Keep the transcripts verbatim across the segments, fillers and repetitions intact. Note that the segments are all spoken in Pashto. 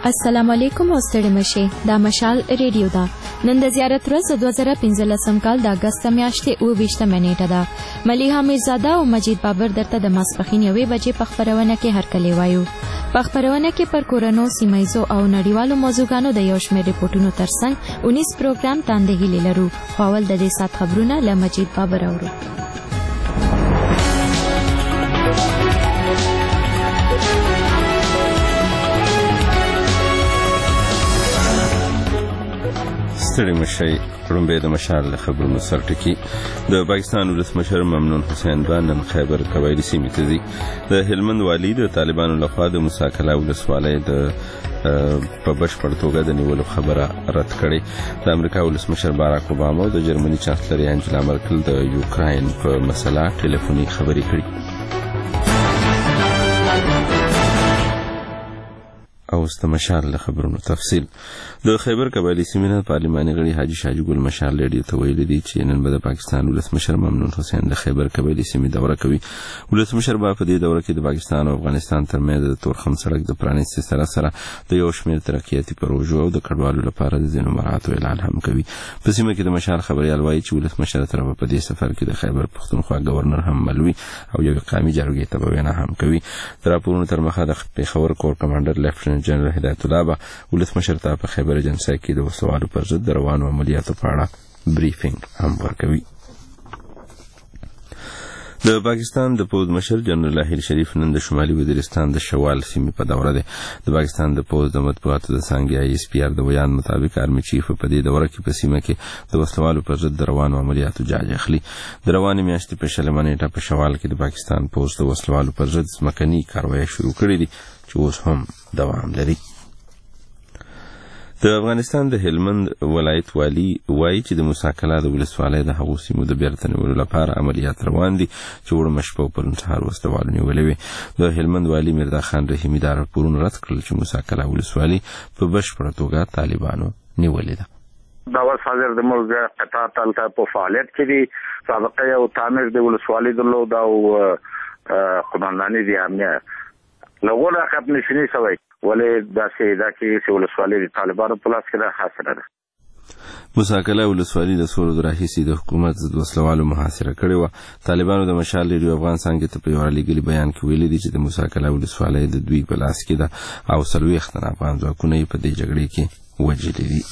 السلام علیکم او ستړي مشه دا مشال ریډیو دا نن د زیارت ورځ د دوه زره پنځلسم کال د اگست میاشتې او ویشتمه نیټه ده. ملیحه میرزاده او مجید بابر درته د ماسپښین یوې بجې په خپرونه کې هرکلی وایو. په خپرونه کې پر کورونو سیمایزو او نړیوالو موضوعګانو د یو شمېر ریپورتونو ترڅنګ اونیس پروګرام تاندې هیلې لرو. خو اول د دې سات خبرونه له مجید بابر اورو. ستړي مشي لومبې د مشال خبرونو سرټکی. د پاکستان ولسمشر ممنون حسین بان نن خیبر قبایلی سیمې ته ځي. د هلمند والی د طالبانو لخوا د موسی کلا ولسوالۍ د په بشپړ توګه د نیولو خبره رد کړې. د امریکا ولسمشر باراک اوباما او د جرمني چانسلر انجلا مرکل د یوکراین په مسله ټلیفوني خبرې کړې. او است مشال له خبرونو تفصیل. د خیبر قبایلی سیمې پارلماني غړي حاجی شاجي ګل مشال ریډیو ته ویلي دي چې نن به د پاکستان ولسمشر ممنون حسین د خیبر قبایلی سیمې دوره کوي. ولسمشر به په دې دوره کې د پاکستان او افغانستان ترمنځ د تورخم سړک د پرانیستي سره سره د یو شمېر ترقیاتي پروژو او د کډوالو لپاره د ځینو مراحتو اعلان هم کوي. په سیمه کې د مشال خبريال وایي چې ولسمشر تر په دې سفر کې د خیبر پښتونخوا گورنر هم ملوي او یو قامي جرګې ته وینا هم کوي. تر راپورونو تر مخه د پیښور کور کمانډر لیفټننټ جنرال هدایت الله با ولسمشر ته په خیبر ایجنسی کې د وسوالو پر ضد د روانو عملیاتو په اړه بریفینګ هم ورکوي. د پاکستان د پوز مشر جنرال احیل شریف نن د شمالي وزیرستان د شوال سیمې په دوره ده. د پاکستان د پوز د مطبوعاتو د څانګې آی اس پی آر د بیان مطابق آرمي چیف په دې دوره کې په سیمه کې د وسوالو پر ضد د روانو عملیاتو جاج اخلي. د روانې میاشتې په شلمه نیټه په شوال کې د پاکستان پوز د وسوالو پر ضد ځمکني کاروایی شروع کړې دي چې اوس هم دوام لري. د افغانستان د هلمند ولایت والی وایي چې د موسی کلا د ولسوالۍ د هغو سیمو د بیرته نیولو لپاره عملیات روان دي چې وړمه شپه او پرون سهار وسوالو نیولې وې. د هلمند والی میرزا خان رحیمي دا راپورونه رد کړل چې موسی کلا ولسوالۍ په بشپړه توګه طالبانو نیولې ده. دا وسازر د موږ قطار تلته په فعالیت کې دي. سابقه یو تعمیر د ولسوالۍ درلود او قومانداني دي امنیت لغوره خپل نشنی سوی ولې دا چې دا کې چې ولسوالۍ د طالبانو په لاس کې ده حاصله ده. موسی کلا ولسوالۍ د سورو راهیسې د حکومت ضد وسلوالو محاصره کړې وه. طالبانو د مشال ریډیو افغان څانګې ته په یو رالیږلي بیان کې ویلي دي چې د موسی کلا ولسوالۍ د دوی په لاس کې ده او څلوېښت تنه افغان ځواکونه یې په دې جګړې کې وژلي دي.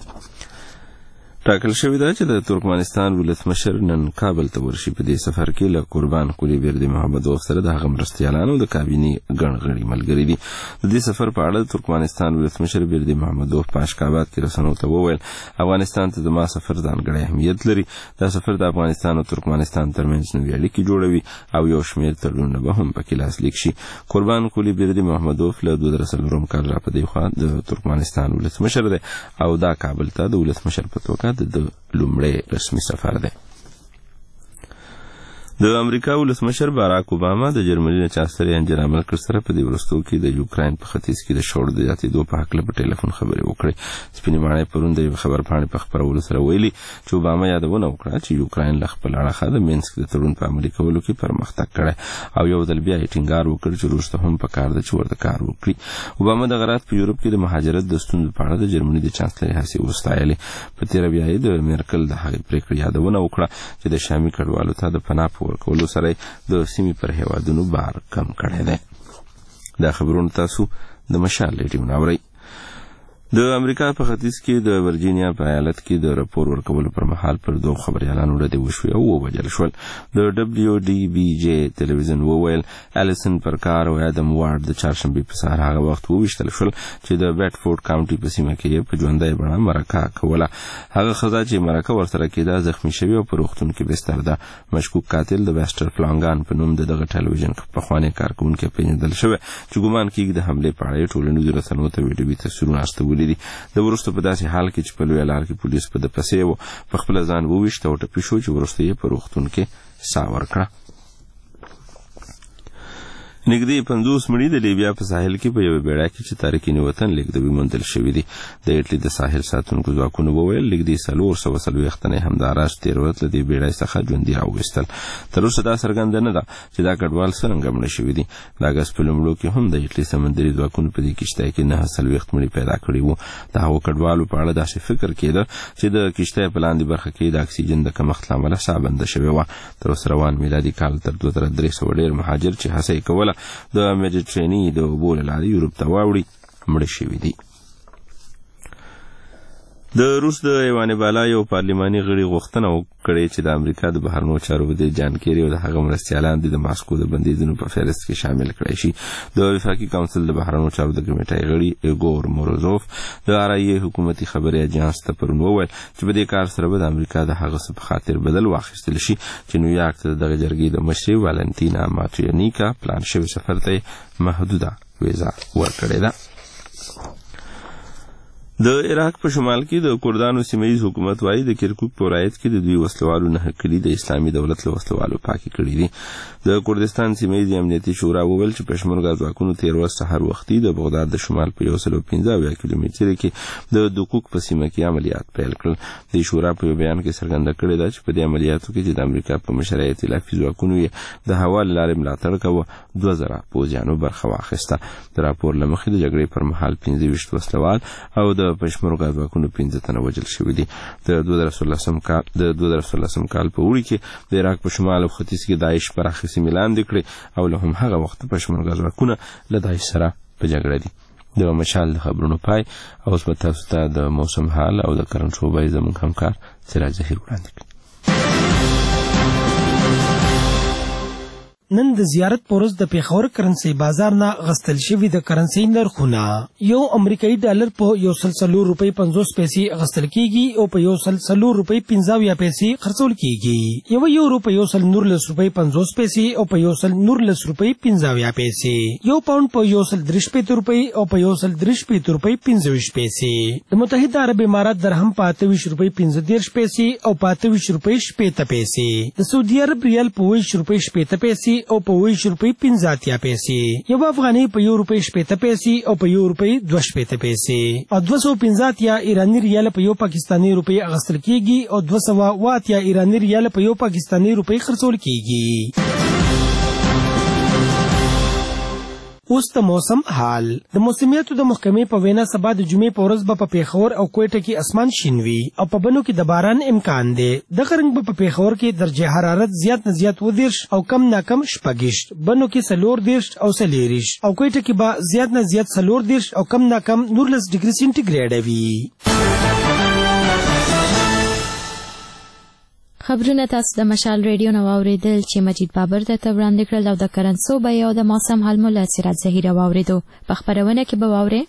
ټاکل شوې ده چې د ترکمنستان ولسمشر نن کابل ته ورشي. په دې سفر کې له قربان قلی بیردي محمدوف سره د هغه مرستیالانو د کابینې ګڼ غړي ملګري دي. د دې سفر په اړه د ترکمنستان ولسمشر بیردي محمدوف په اشخاباد کې رسنیو ته وویل افغانستان ته زما سفر ځانګړی اهمیت لري. دا سفر د افغانستان او ترکمنستان ترمنځ نوې اړیکې جوړوي او یو شمېر تړونونه به هم پکې لاسلیک شي. قربان قلی بیردي محمدوف له دوه زره څلورم کال را په دې خوا د ترکمنستان ولسمشر دی او دا کابل ته د ولسمشر په توګه د لومړی رسمي سفر دی. د امریکا ولسمشر باراک اوباما د جرمني چانسلر انجلا مرکل سره په دې وروستو کې د یوکراین په ختیځ کې د شخړو د زیاتېدو په هکله په ټلیفون خبرې وکړې. سپینې ماڼۍ پرون د یوې خبرپاڼې په خپرولو سره ویلي چې اوباما یادونه وکړه چې یوکراین له خپل اړخه د مینسک د تړون په عملي کولو کې پرمختګ کړی او یو ځل بیا یې ټینګار وکړ چې روس ته هم پکار ده چې ورته کار وکړي. اوباما دغه راز په یورپ کې د مهاجرت د ستونزو په اړه د جرمني د چانسلر هڅې وستایلې. په تېره بیا یې د مرکل د هغې پرېکړې یادونه وکړه چې د شامي کډوالو ته د پناه په ورکولو سره د سیمې پر هیوادونو بار کم کړی دی. دا خبرونه تاسو د مشال ریډیو اورئ. د امریکا په ختیځ کې د ورجینیا په ایالت کې د راپور ورکولو پر مهال پر دوه خبريالانو ردې وشوې او ووژل شول. د دبليو ډي بي جي ټلویزیون وویل الیسن پرکار او ادم وارد د چهارشنبې په سهار هغه وخت وویشتل شول چې د بیټفورد کاونټي په سیمه کې په ژوندۍ بڼه مرکه کوله. هغه ښځه چې مرکه ورسره کېده زخمی شوې او په روغتون کې بستر ده. مشکوک قاتل د ویسټر فلانګان په نوم د دغه ټلویزیون پخوانی کارکونکي پیژندل شوی چې ګومان کېږي د حملې په اړه ټولنیزو رسنیو ته ویډیوي تصویرونه استولي دي. د ورسته په داسې حال کې چې په لوی لار کې پولیس په د پسې وو په خپل ځان وویشت او ټپي شو چې ورسته یې په روغتون کې ساه ورکړه. نږدې پنځوس مړي د لیبیا په ساحل کې په یوه بیړۍ کې چې تارکین وطن لیږدوي موندل شوي دي. د ایټلي د ساحل ساتونکو ځواکونو وویل نږدې څلور سوه څلوېښت تنې همداراز تېر ورځ له دې بیړۍ څخه ژوندي راوویستل. تر اوسه دا څرګنده نه ده چې دا کډوال څرنګه مړه شوي دي. د اګست په لومړو کې هم د ایټلي سمندري ځواکونو په دې کښتۍ کې نهه څلوېښت مړي پیدا کړي وو. د هغو کډوالو په اړه داسې فکر کېده چې د کښتۍ په لاندې برخه کې د اکسیجن د کمښت له امله ساه بنده شوې وه. تر اوسه روان میلادي کال تر دوه زره درې سوه ډېر مهاجر چې هڅه یې کوله د میډیټریني د اوبو له لارې یورپ ته واوړي مړه شوي دي. د روس د ایوان بالا یو پارلماني غړي غوښتنه وکړې چې د امریکا د بهرنیو چارو وزیر جان کیری او د هغه مرستیالان د ماسکو د بندیزونو په فهرست کې شامل کړای شي. د وفاقي کونسل د بهرنیو چارو د کمیټې غړي ایګور موروزوف د آرایي حکومتي خبري اژانس ته پرون وویل چې په دې کار سره به د امریکا د هغه څه په خاطر بدل واخیستل شي چې نیویارک ته دغه جرګې د مشري والنتینا ماتوینیکا پلان شوی سفر ته محدوده ویزا ورکړې ده. د عراق په شمال کې د کردانو سیمه‌ییز حکومت وايي د کرکوک په ولایت کې د دوی وسلوالو نه کلی د اسلامي دولت له وسلوالو پاکي کړي دي. د کردستان سیمه‌ییز امنیتي شورا وویل چې پشمرګا ځواکونو تېر ورځ سهار وختي د بغداد د شمال په یو سل او پنځه اویا کیلومتره کې د دوکوک په سیمه کې عملیات پیل کړل. د شورا په بیان کې څرګنده کړې ده چې په دې عملیاتو کې چې د امریکا په مشرۍ ائتلافي ځواکونو یې د هوا له لارې ملاتړ کاوه دوه زره پوځیانو برخه واخیسته. د راپور له مخې د جګړې پر مهال پنځه ویشت وسلوال او د پشمرګا ځواکونو پنځه تنه وژل شوي دي. د دوه زره څلورلسم کال د دوه زره څلورلسم کال په اوړي کې د عراق په شمال او ختیځ کې داعش پراخې سیمې لاندې کړې او له همهغه وخته پشمرګا ځواکونه له داعش سره په جګړه دي. د مشال د خبرونو پای او اوس به تاسو ته د موسم حال او د کرنټ شوبای زموږ همکار سراج ظهیر وړاندې کړي. نن د زیارت پورز د پیښور کرنسي بازار نه غستل شوی د کرنسي نرخونه یو امریکایي ډالر په یو سل څلور روپۍ پنځوس پیسې غستل کیږي او په یو سل څلور روپۍ پنځه اویا پیسې خرڅول کیږي. یو یورو په یو سل نورلس روپۍ پنځوس پیسې او په یو سل نورلس روپۍ پنځه اویا پیسې. یو پاوند په یو سل درې شپېته روپۍ او په یو سل درې شپېته روپۍ پنځه ویشت پیسې. د متحده عرب امارات درهم په اته ویشت روپۍ پنځه دېرش پیسې او په اته ویشت روپۍ شپېته پیسې. د سعودي عرب ریال په اووه ویشت روپۍ شپېته پیسې او په اووه ویشت روپۍ پنځه اتیا پیسې. یو افغانۍ په یو روپۍ شپېته پیسې او په یو روپۍ دوه شپېته پیسې. او دوه سوه پنځه اتیا ایراني ریال په یو پاکستاني روپۍ اخیستل کیږي او دوه سوه اووه اتیا ایراني ریال په یو پاکستاني روپۍ خرڅول کیږي. اوس د موسم حال. د موسمیاتو د محکمې په وینا سبا د جمعې په ورځ به په پیښور او کوټه کې اسمان شین وي او په بنو کې د باران امکان دی. دغه رنګ به په پیښور کې درجه حرارت زیات نه زیات اووه دېرش او کم نه کم شپږ، بنو کې څلور دېرش او څلېرویشت او کوټه کې به زیات نه زیات څلور دېرش او کم نه کم نولس ډګري سینټیګریډ وي. خبرونه تاسو د مشال ریډیو نو اوریدل چې مجید بابر د توران دکړل او د کرنسو به او د موسم حال مولا سراج ظهیر اوریدو په خبرونه کې به واوري.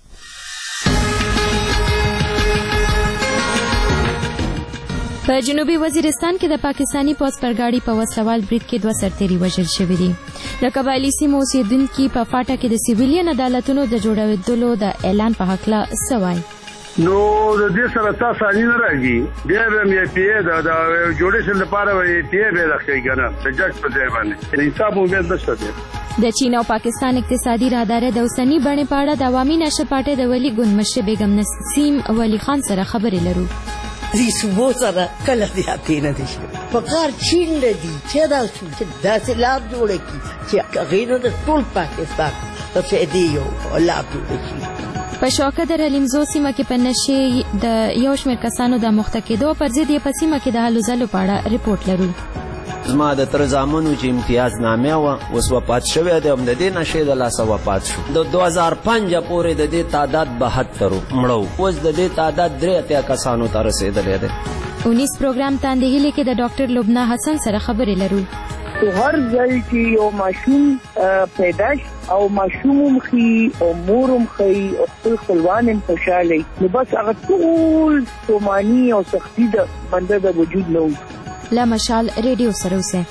په جنوبي وزیرستان کې د پاکستانی پوځ پر گاډي په وسلوال برید کې دوه سرتیري وژل شوي دي. د قبایلي سیمو اوسیدونکي په فاټا کې د سیویلین عدالتونو د جوړېدلو د اعلان په هکله څه وایي؟ نو د دې سره تاسو نه نه راځي بیا به مې پی دا د جوړیشن لپاره وي پی به راځي کنه د جج په ځای باندې حساب مو به دشته دي. د چین او پاکستان اقتصادي راهداري د اوسنی بڼې په اړه د عوامي نشه پارټي د ولی ګوند مشر بیگم نسیم ولی خان سره خبرې لرو. دې صوبو سره کله دې اپینه دي په کار چین لدی چې دا چې داسې لاب جوړه کی چې غیر د ټول پاکستان ته فائدې یو لاب جوړه کی. په شوکه در لیمزو سیمه کې په نشې د یو شمېر کسانو د مخته کېدو پر ضد یې په سیمه کې د هلو ځلو په اړه رپورټ لرو. زما د تر زامنو چې امتیاز نامه وه اوس وفات شوی دی، هم د دې نشې د لاسه وفات شو. د دوه زره پنځه پورې د دې تعداد بهتر مړه، اوس د دې تعداد درې اتیا کسانو ته رسېدلی دی. اونیس پروګرام تاندهیلې کې د ډاکټر لبنا حسن سره خبرې لرو. هر ځای چې یو ماشوم پیدا او ماشوم مخي او مور مخي او خپل خپلوان هم خوشاله نو بس هغه ټول تومانی او سختی د بنده د وجود نو. لا مشال ریډیو سره اوسه.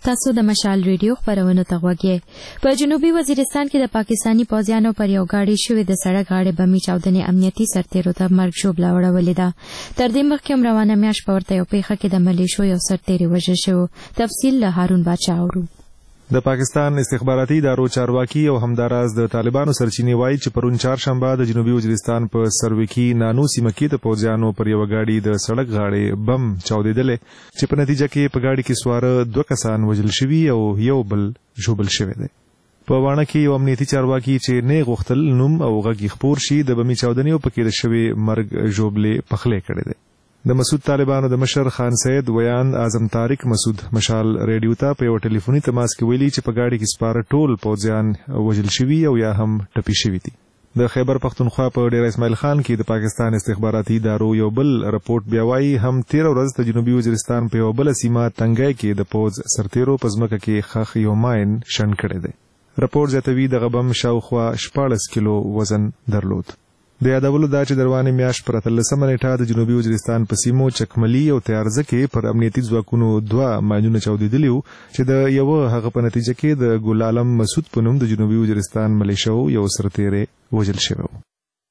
تاسو د مشال ریډیو خبرونه ته غوږی. په جنوبي وزیرستان کې د پاکستانی پوځیانو پر یو گاډي شوې د سړک غاړې بمي چاودنې امنیتي سرتیرو ته مرګ ژوبله وړولې ده. تر دې مخکې هم روانه میاشت په ورته یو پیښه کې د ملیشو یو سرتیری وژل شو. تفصیل له هارون باچا اورو. د پاکستان استخباراتي ادارو چارواکي او همداراز د طالبانو سرچینې وایي چې پرون چهارشنبه د جنوبي وزیرستان په سروکي نانو سیمه کې د پوځیانو پر یو گاډي د سړک غاړې بم چاودېدلې چې په نتیجه کې په گاډي کې سواره دوه کسان وژل شوي او یو بل ژوبل شوی دی. په وانه کې یو امنیتي چارواکي چې نه غوښتل نوم او غږ خپور شي د بمي چاودنې او پکې د شوی مرګ ژوبلې پخلې کړې ده. د مسعود طالبانو د مشر خان سید ویان اعظم طارق مسعود مشال ریډیو ته په یو ټلیفوني تماس کې ویلي چې په گاډي کې سپاره ټول پوځیان وژل شوي او یا هم ټپي شوي دي. د خیبر پختونخوا په ډیر اسماعیل خان کې د پاکستان استخباراتي ادارو یو بل رپورت بیا وایي هم تیر ورځ د جنوبي وزیرستان په یو بل سیمه تنګای کې د پوځ سرتیرو په ځمکه کې خخ یو ماین شن کړی دی. رپورت زیاتوي د غبم شاوخوا شپاړس کیلو وزن درلود. د یادولو دا چې دروانې میاشت پر اتلسمه نیټه د جنوبي وزیرستان په سیمو چکملي او تیارزه کې پر امنیتي ځواکونو دوه ماینونه چاودېدلي وو چې د یوه هغه په نتیجه کې د ګل عالم مسعود په نوم د جنوبي وزیرستان ملیشو یو سرتیری وژل شوی و.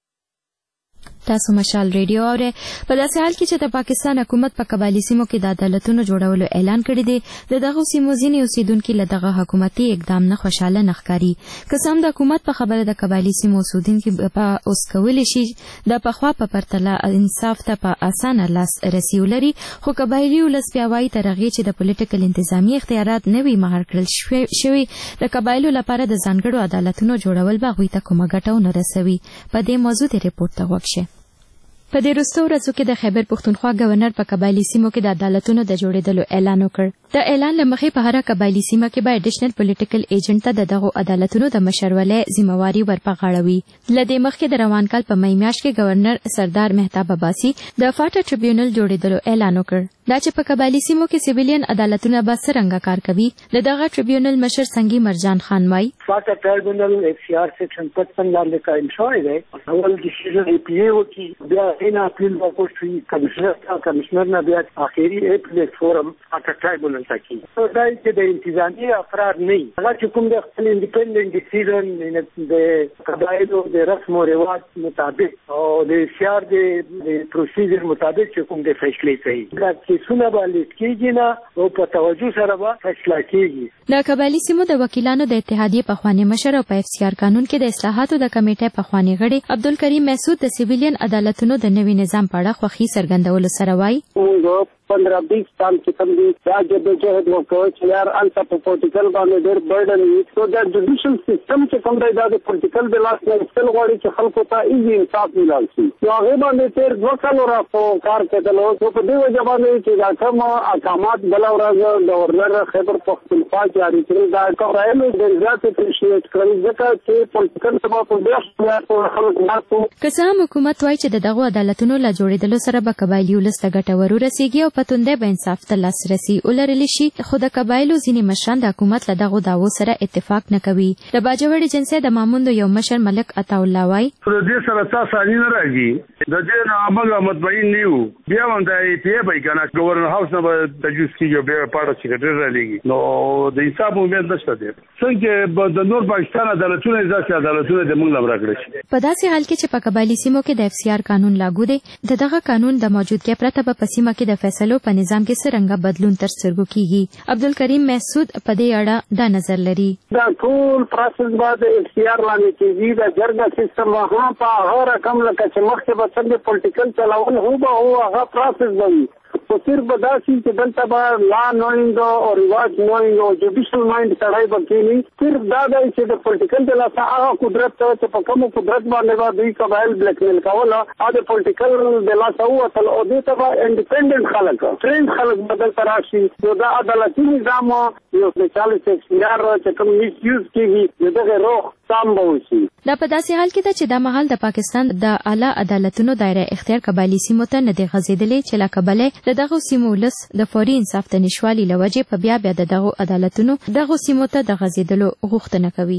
تاسو مشال ریډیو اوره. په داسې حال کې چې د پاکستان حکومت په قبایلی سیمو کې د عدالتونو جوړولو اعلان کړی دی، د دغه سیمو ځینې اوسیدونکو له دغه حکومتي اقدام نه خوشاله نه ښکاري. که څه هم د حکومت په خبره د قبایلی سیمو اوسیدونکو په اوس کولی شي د پخوا په پرتله انصاف ته په اسانه لاس رسی ولري، خو قبایلی ولس بیا وایي تر هغې چې د پولیټیکل انتظامی اختیارات نه وي مهار کړل شوي، د قبایلو لپاره د ځانګړو عدالتونو جوړول به هغوی ته کومه ګټه ونه رسوي. په دې موضوع د ریپورت ته غوږ شئ. په دې وروستو ورځو کې د خیبر پختونخوا گورنر په قبایلی سیمو کې د عدالتونو د جوړېدلو اعلان وکړ. د اعلان له مخې په هره قبایلی سیمه کې به اډیشنل پولیټیکل ایجنټ ته د دغو عدالتونو د مشرولۍ ذمہواري ورپغاړوي. له دې مخکې د روان کال په مئی میاشت کې گورنر سردار مهتاب عباسي د فاټا ټریبیونل جوړېدلو اعلان وکړ. دا چې په قبایلی سیمو کې سیویلین عدالتونه به څرنګه کار کوي، د دغه ټریبیونل مشر سنگي مرجان خان وایي فاټا ټریبیونل ایف سی آر سیکشن پچپن لاندې قائم شوی دی. اول ډیسیژن ای پی ای وکړي، بیا هینا اپیل وکړي کمشنر ته، کمشنر نه بیا اخیری اپیلیټ فورم فاټا ټریبیونل ته کیږي. دا چې د انتظامی افراد نه وي، هغه چې کوم د خپل انډیپندنت ډیسیژن د قبایلو د رسم او رواج مطابق او د سی آر د پروسیجر مطابق چې کوم د فیصلې کوي سونه به لیک کېږي نه او په توجه سره به فیصله کېږي. د قبایلي سیمو د وکیلانو د اتحادیې پخوانی مشر او په اف سی آر قانون کې د اصلاحاتو د کمیټې پخوانی غړي عبدالکریم محسود د سیویلین عدالتونو د نوي نظام په اړه خوښي څرګندولو سره وایي پندرہ بیس سال کی کم دی کیا جدوجہد وکړو چې یار الته په پولیټیکل باندې ډېر برډن وي. سو دا جوډیشل سیستم چې کوم دی دا د پولیټیکل د لاس نه استل غواړي چې خلکو ته ایزي انصاف ملال شي. نو هغه باندې تیر دوه کالو راځو کار کېدلو. نو په دې وجه باندې چې دا کوم احکامات بل ورځ گورنر خیبر پختونخوا جاری کړل دا کارایلو د زیات اپریشیټ کړل ځکه چې پولیټیکل سبا په ډېر خلکو ناسو. که څه هم حکومت وایي چې د دغو عدالتونو له جوړېدلو سره به قبایلي ولس ته ګټه ورورسېږي او په توندۍ به انصاف ته لاسرسي ولرلی شي، خو د قبایلو ځینې مشران د حکومت له دغو دعوو سره اتفاق نه کوي. د باجوړي جنسۍ د ماموندو یو مشر ملک عطاالله وایي د دې سره تاسو نه راځي د دې نه عمل مطمئن نه یو. بیا هم د ای پی ای به کنه گورنر هاوس نه به تجویز کیږي، بیا پاره سیکریټری راځي. نو د حساب امید نشته دی څنګه د نور پاکستان عدالتونه ځکه عدالتونه د موږ لپاره کړی شي. په داسې حال کې چې په قبایلی سیمو کې د اف سی آر قانون لاګو دی، د دغه قانون د موجودګۍ پرته به په سیمه کې د فیصلو په نظام کې څرنګه بدلون تر سترګو کیږي. عبدالکریم محسود په دې اړه دا نظر لري. دا ټول پروسس بعد اف سی آر لاندې کیږي، د جرګه سیستم هغه په هغه رقم لکه چې مخکې به څنګه پولیټیکل چلاول هو به هو هغه پروسس وي. خو صرف به داسې چې دلته به لا نوینګ او رواج نوینګ او جوډیشل مایند سړی به کېني. صرف دا دی چې د پولیټیکل د لاسه هغه قدرت چې په کومو قدرت باندې به دوی قبایل بلیکمیل کوله هغه د پولیټیکل د لاسه ووتل او دې ته به انډیپینډنټ خلک ټرین خلک به دلته راشي. نو دا عدالتي نظام یو د چالیس اختیار چې کوم میس یوز کېږي د دغه روغ سام به وشي. دا په داسې حال کې ده چې دا مهال د پاکستان د اعلی عدالتونو دایره اختیار قبایلي سیمو ته نه دی غځېدلی چې له کبله د دغو سیمو ولس د فوري انصاف ته نشوالي له وجې په بیا بیا د دغو عدالتونو دغو سیمو ته د غځېدلو غوښتنه کوي.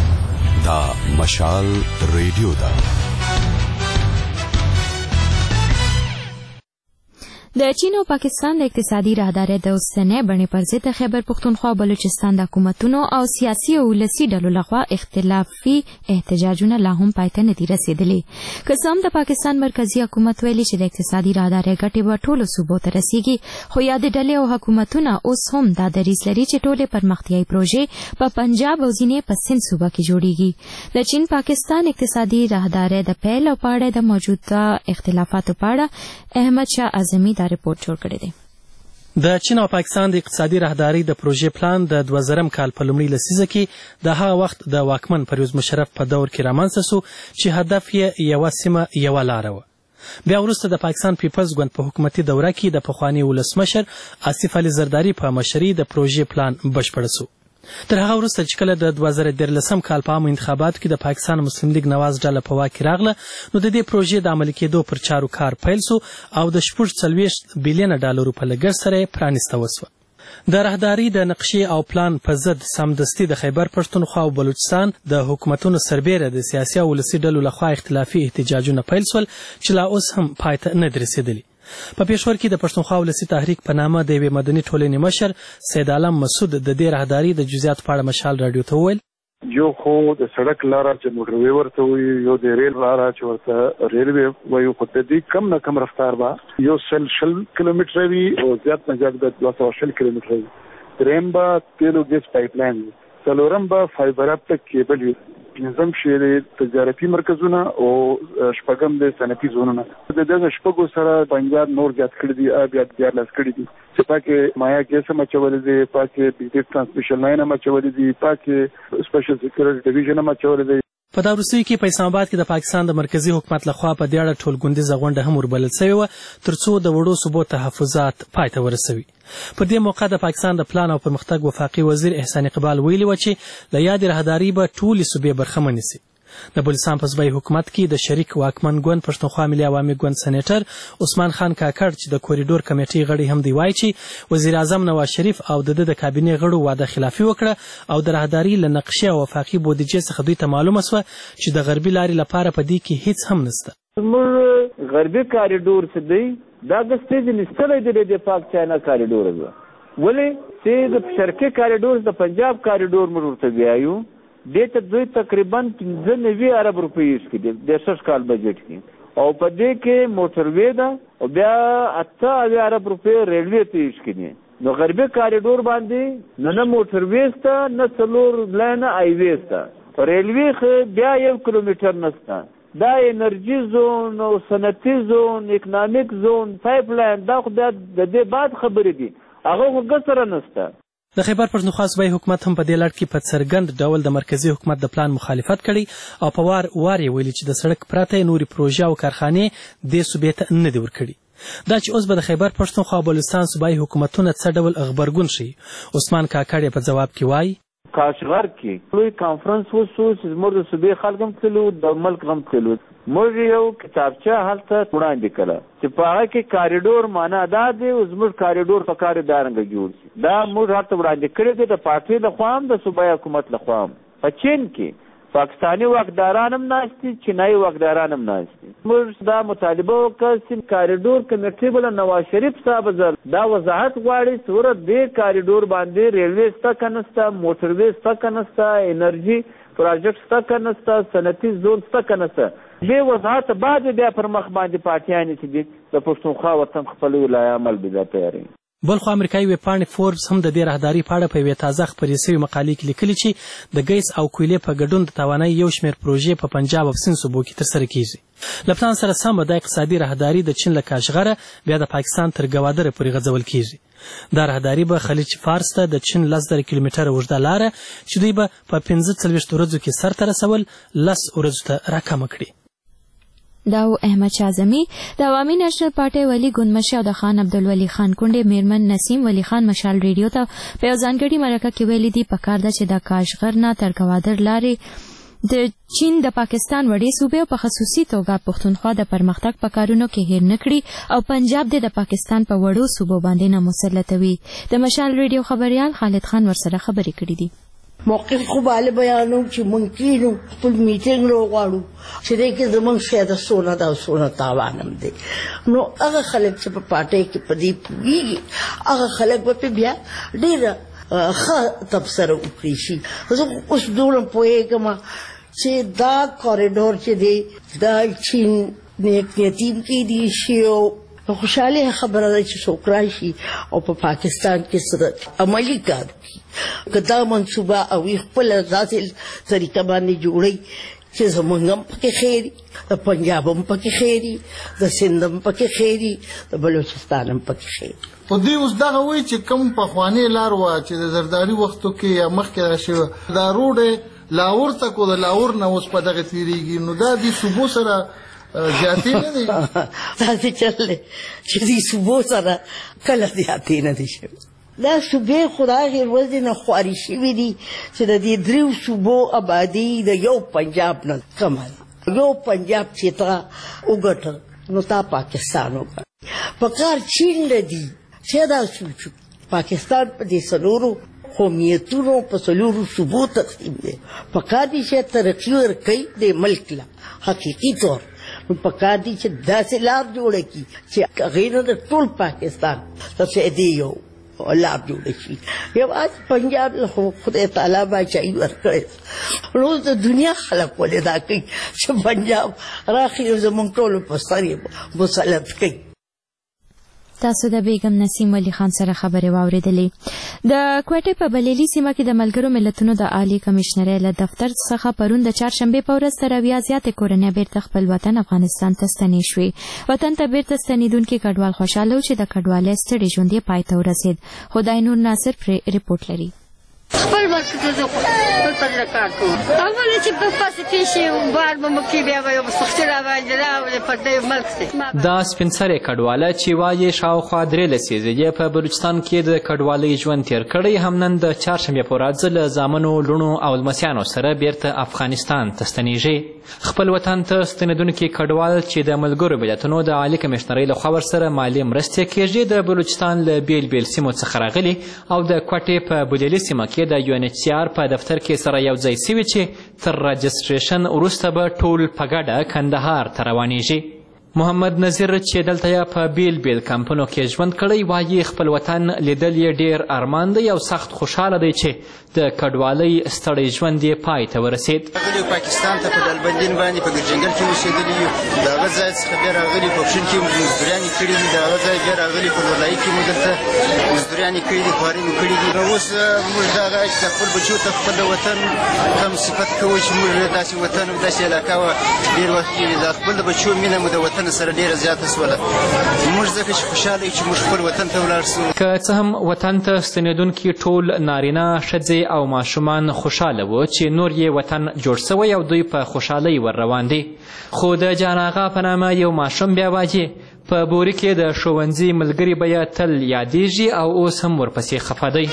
دا مشال ریډیو ده. د چین او پاکستان د اقتصادي راهدارۍ د اوسنۍ بڼې پر ضد د خیبر پښتونخوا او بلوچستان د حکومتونو او سیاسي او ولسي ډلو لخوا اختلافي احتجاجونه لا هم پای ته نه دي رسېدلي. که څه هم د پاکستان مرکزي حکومت ویلي چې د اقتصادي راهدارۍ ګټې به ټولو صوبو ته رسیږي، خو یادې ډلې او حکومتونه اوس هم دا دریځ لري چې ټولې پرمختیایي پروژې په پنجاب او ځینې په سند صوبه کې جوړیږي. د چین پاکستان اقتصادي راهدارۍ د پیل او په اړه د موجوده اختلافاتو په اړه احمد شاه اعظمي دا رپورټ جوړ کړی دی. د چین او پاکستان د اقتصادي راهدارۍ د پروژې پلان د دوه زرم کال په لومړۍ لسیزه کې د هغه وخت د واکمن پرویز مشرف په دور کې رامنځته سو چې هدف یې یوه سیمه یوه لاره وه. بیا وروسته د پاکستان پیپلز ګوند په حکومتي دوره کې د پخواني ولسمشر آصف علي زرداري په مشرۍ د پروژې پلان بشپړ سو. تر هغه وروسته چې کله د دوه زره دیارلسم کال په عامو انتخاباتو کې د پاکستان مسلم لیگ نواز ډله په واک کې راغله، نو د دې پروژې د عملي کېدو پر چارو کار پیل سو او د شپږ څلوېښت بیلیونه ډالرو په لګښت سره یې پرانیسته وسوه. د راهدارۍ د نقشې او پلان په ضد سمدستي د خیبر پښتونخوا او بلوچستان د حکومتونو سربیره د سیاسي او ولسي ډلو لخوا اختلافي احتجاجونه پیل سول چې لا اوس هم پای ته نه دي رسېدلي. په پېښور کې د پښتونخوا ولسي تحریک په نامه د یوې مدني ټولنې مشر سید عالم مسعود د دې راهدارۍ د جزئیاتو په اړه مشال راډیو ته وویل: یو خو د سړک لاره چې موټروي ورته وي، یو د ریل لاره چې ورته ریلوي وایي، خو د دې کم نه کم رفتار به یو سل شل کیلومتره وي او زیات نه زیات به دوه سوه شل کیلومتره وي. درېیم به تیلو ګیس پایپ لاین وي. څلورم به فایبر اپټک کیبل وي. پنځم شی تجارتي مرکزونه او شپږم د صنعتي زونونه. د دغه شپږو سره پنجاب نور زیات کړي دي، بیا دیارلس کړي دي چې پاکې مایا ګیس هم اچولي دي، پاکې بجلی ټرانسمیشن لاین هم اچولي دي، پاکې سپیشل سیکیورټي ډیویژن هم اچولي دي. په دا وروستیو کې په اسلام آباد کې د پاکستان د مرکزي حکومت لخوا په دې اړه ټولګوندیزه غونډه هم وربلل سوې وه تر څو د وړو صوبو تحفظات پای ته ورسوي. په دې موقع د پاکستان د پلان او پرمختګ وفاقي وزیر احسان اقبال ویلي وه چې له یادې راهدارۍ به ټولې صوبې برخمنې سي. د بلوچستان په صوبایي حکومت کې د شریک واکمن ګوند پښتونخوا ملي عوامي ګوند سېنیټر عثمان خان کاکړ چې د کوریډور کمیټې غړی هم دی وایي چې وزیر اعظم نواز شریف او د ده د کابینې غړو وعده خلافي وکړه او د راهدارۍ له نقشې او وفاقي بودیجې څخه دوی ته معلومه سوه چې د غربي لارې لپاره په دې کې هیڅ هم نسته. زموږ غربي کاریډور چې دی دا د سټیج نیستلی دی د پاک چاینا کاریډور ده، ولې چې د شرقي کاریډور د پنجاب کاریډور موږ ورته وایو، دې ته دوی تقریبا پنځه نوي ارب روپۍ ایښ کړي دي د شش کال بجټ کې، او په دې کې موټروې ده او بیا اته اویا ارب روپۍ ریلوې ته ایښ کړي. نو غربي کاریډور باندې نه نه موټروې شته، نه څلور لینه هایوې شته، ریلوې خو بیا یو کیلومتر نشته. دا انرژي زون او صنعتي زون، اکنامیک زون، پایپ لاین دا خو بیا د دې بعد خبرې دي، هغه خو ګسره نشته. د خیبر پښتونخوا صوبایي حکومت هم په دې لړ کې په څرګند ډول د مرکزي حکومت د پلان مخالفت کړی او په وار وار یې ویلي چې د سړک پرته یې نورې پروژې او کارخانې دې صوبې ته نه دي ورکړي. دا چې اوس به د خیبر پښتونخوا او بلوچستان صوبایي حکومتونه څه ډول غبرګون ښیي، عثمان کاکړ یې په ځواب کې وایي: کاشغر کې لوی کانفرنس وسو چې زموږ د صوبې خلک هم تللي وو، د ملک هم تللي وو. موږ یو کتابچه هلته وړاندې کړه چې په هغه کې کاریډور معنا دا دی او زموږ کاریډور په کار دارنګه جوړ شي. دا موږ هلته وړاندې کړی دی د پارټۍ لخوا هم د صوبایي حکومت لخوا هم. په چین کې پاکستاني واکداران هم ناست دي، چینایي واکداران هم ناست دي. موږ دا مطالبه وکړه چې کاریډور کمیټې بله نواز شریف صاحب زر دا وضاحت غواړي چې وره دې کاریډور باندې ریلوې شته که نشته، موټروې شته که نشته، انرژي پراجکټ شته که نشته، صنعتي زون شته که نشته. دې وضاحت بعد بیا پر مخ باندې پارټیانې چې دي د پښتونخوا وطن خپل ولایه عمل بیا تیاروي. بلخو امریکایي ویبپاڼې فوربس هم د دې راهدارۍ په اړه په یوې تازه خپرې سوې مقالې کې لیکلي چې د ګیس او کویلې په ګډون د توانایي یو شمېر پروژې په پنجاب او سند صوبو کې ترسره کیږي. له پلان سره سم به دا اقتصادي راهداري د چین له کاشغره بیا د پاکستان تر ګوادره پورې غځول کیږي. دا راهداري به خلیج فارس ته د چین لس زره کیلومتره اوږده لاره چې دوی به په پنځه څلوېښت ورځو کې سرته رسول لس ورځو ته راکمه کړي. دا و احمد شاه اعظمي د عوامي نېشنل پارټۍ ولی ګوند مشر او د خان عبدالولي خان کونډې میرمن نسیم ولی خان مشال ریډیو ته په یو ځانګړي مرکه کې ویلي دي پکار ده چې د کاشغر نه تر ګوادر لارې د چین د پاکستان وړې صوبې په خصوصي توګه پښتونخوا د پرمختګ په کارونو کې هیر نه کړي او پنجاب د پاکستان په وړو صوبو باندې نه مسلط وي. د مشال ریډیو خبريال خالد خان ورسره خبرې کړې دي. موقف خو باله بیانو چې ممکنو خپل میټینګ وغواړو چې دې کې زمونږ فایده سونه دا سونه تاوانم دي نو هغه خلک چې په پارټي کې پدې پوېږي هغه خلک به بیا ډېر ښه تبصره وکړي شي. زه اوس دومره پوهېږم چې دا کوریډور چې دی دا چین نیک نیتیم کې دي شي او خوشحاله خبره ده چې څوک راشي او په پاکستان کې سره عملي کار وکړي که دا منصوبه او خپله داسې طریقه باندې جوړوي چې زمونږ هم پکې خیر د پنجاب هم پکې خیر د سند هم پکې خیر د بلوچستان هم پکې خیر. په دې اوس دغه وایي چې کوم پخوانۍ لار وه چې د زرداري وختو کې یا مخکې راشوه دا روډ لاهور ته کو د لاهور نه اوس په دغه تېرېږي نو دا د صوبو سره زیاتې نه دي داسې چل دی چې دې صوبو سره کله زیاتې نه دي شوي. دا صوبې خو د هغې ورځې نه خواري شوي دي چې د دې دریو صوبو آبادي د یو پنجاب نه کمه ده. یو پنجاب چې تا وګټه نو تا پاکستان وګټه. په کار چین له دي چې دا سوچو پاکستان په دې څلورو قومیتونو په څلورو صوبو تقسیم دی. په کار دي چې ترقي ورکوي د ملک له حقیقي طور نو په کار دي چې داسې لار جوړه کړي چې هغې نه د ټول پاکستان د فایدې یو لار جوړه شي. یوازې پنجاب له خو خدای تعالی باچایي ورکړې نو د دنیا خلک ولې دا کوي چې پنجاب راخي زموږ ټولو په سر یې مسلط کوي. تاسو د بیگم نسیم علي خان سره خبرې واورېدلې. د کوټې په بلیلي سیمه کې د ملګرو ملتونو د عالی کمشنرۍ له دفتر څخه پرون د چهارشنبې په ورځ تر اویا زیاتې کورنۍ بیرته خپل وطن افغانستان ته ستنې شوې. وطن ته بیرته ستنېدونکي کډوال خوشحاله و چې د کډوالۍ ستړی ژوند یې پای ته ورسېد. خدای نور ناصر پرې رپورټ لري. خپل وخت ته زه خپل پر کار کوم اول چې په پاسه کې شي بار به مکه بیا به سختي راوړل راوړل په دې ملک څخه دا سپینسره کډواله چې وايي شاوخوا درې لسیزې په بلوچستان کې د کډوالۍ ژوند تیر کړی هم نن د چهارشنبې په ورځ له زامنو لوڼو او لمسیانو سره بیرته افغانستان ته ستنېږي. خپل وطن ته ستنېدونکي کډوال چې د ملګرو ملتونو د عالي کمشنرۍ لخوا ورسره مالي مرستې کېږي د بلوچستان له بیل بیل سیمو څخه راغلي او د کوټې په بولیلي سیمه کې د یو ان ایچ سی آر په دفتر کې سره یو ځای سوي چې تر رجسټریشن وروسته به ټول په ګډه کندهار ته روانېږي. محمد نظیر چې دلته یا په بیل بیل کمپونو کې ژوند کړی وایي خپل وطن لیدل یې ډېر ارمان دی او سخت خوشحاله دی چې د کډوالۍ ستړی ژوند یې پای ته ورسېد. راغلي پاکستان ته په ډلبندین باندې په ګرجنګل کې اوسېدلي یو د هغه ځای څخه بیا راغلي په پښین کې مزدوریانې کړي دي د هغه ځای بیا راغلي په لورلایي کې مو دلته مزدوریانې کړي دي خوارۍ مو کړي دي. نو اوس موږ دغه چې خپل بچو ته خپل وطن کم صفت کوو چې موږ داسې وطن او داسې علاقه وه ډېر وخت کې د خپل د بچو مینه مو د وطن سره ډېره زیاته سوله. موږ ځکه چې خوشحاله یو چې موږ خپل وطن ته ولاړ سو. که څه هم وطن ته ستنېدونکي ټول نارینه ښځې او ماشومان خوشحاله وو چې نور یې وطن جوړ سوی او دوی په خوشحالۍ ور روان دي. خو د جان آغا په نامه یو ماشوم بیا وایي په بوري کې د ښوونځي ملګري به یې تل یادېږي او اوس هم ورپسې خفه دی.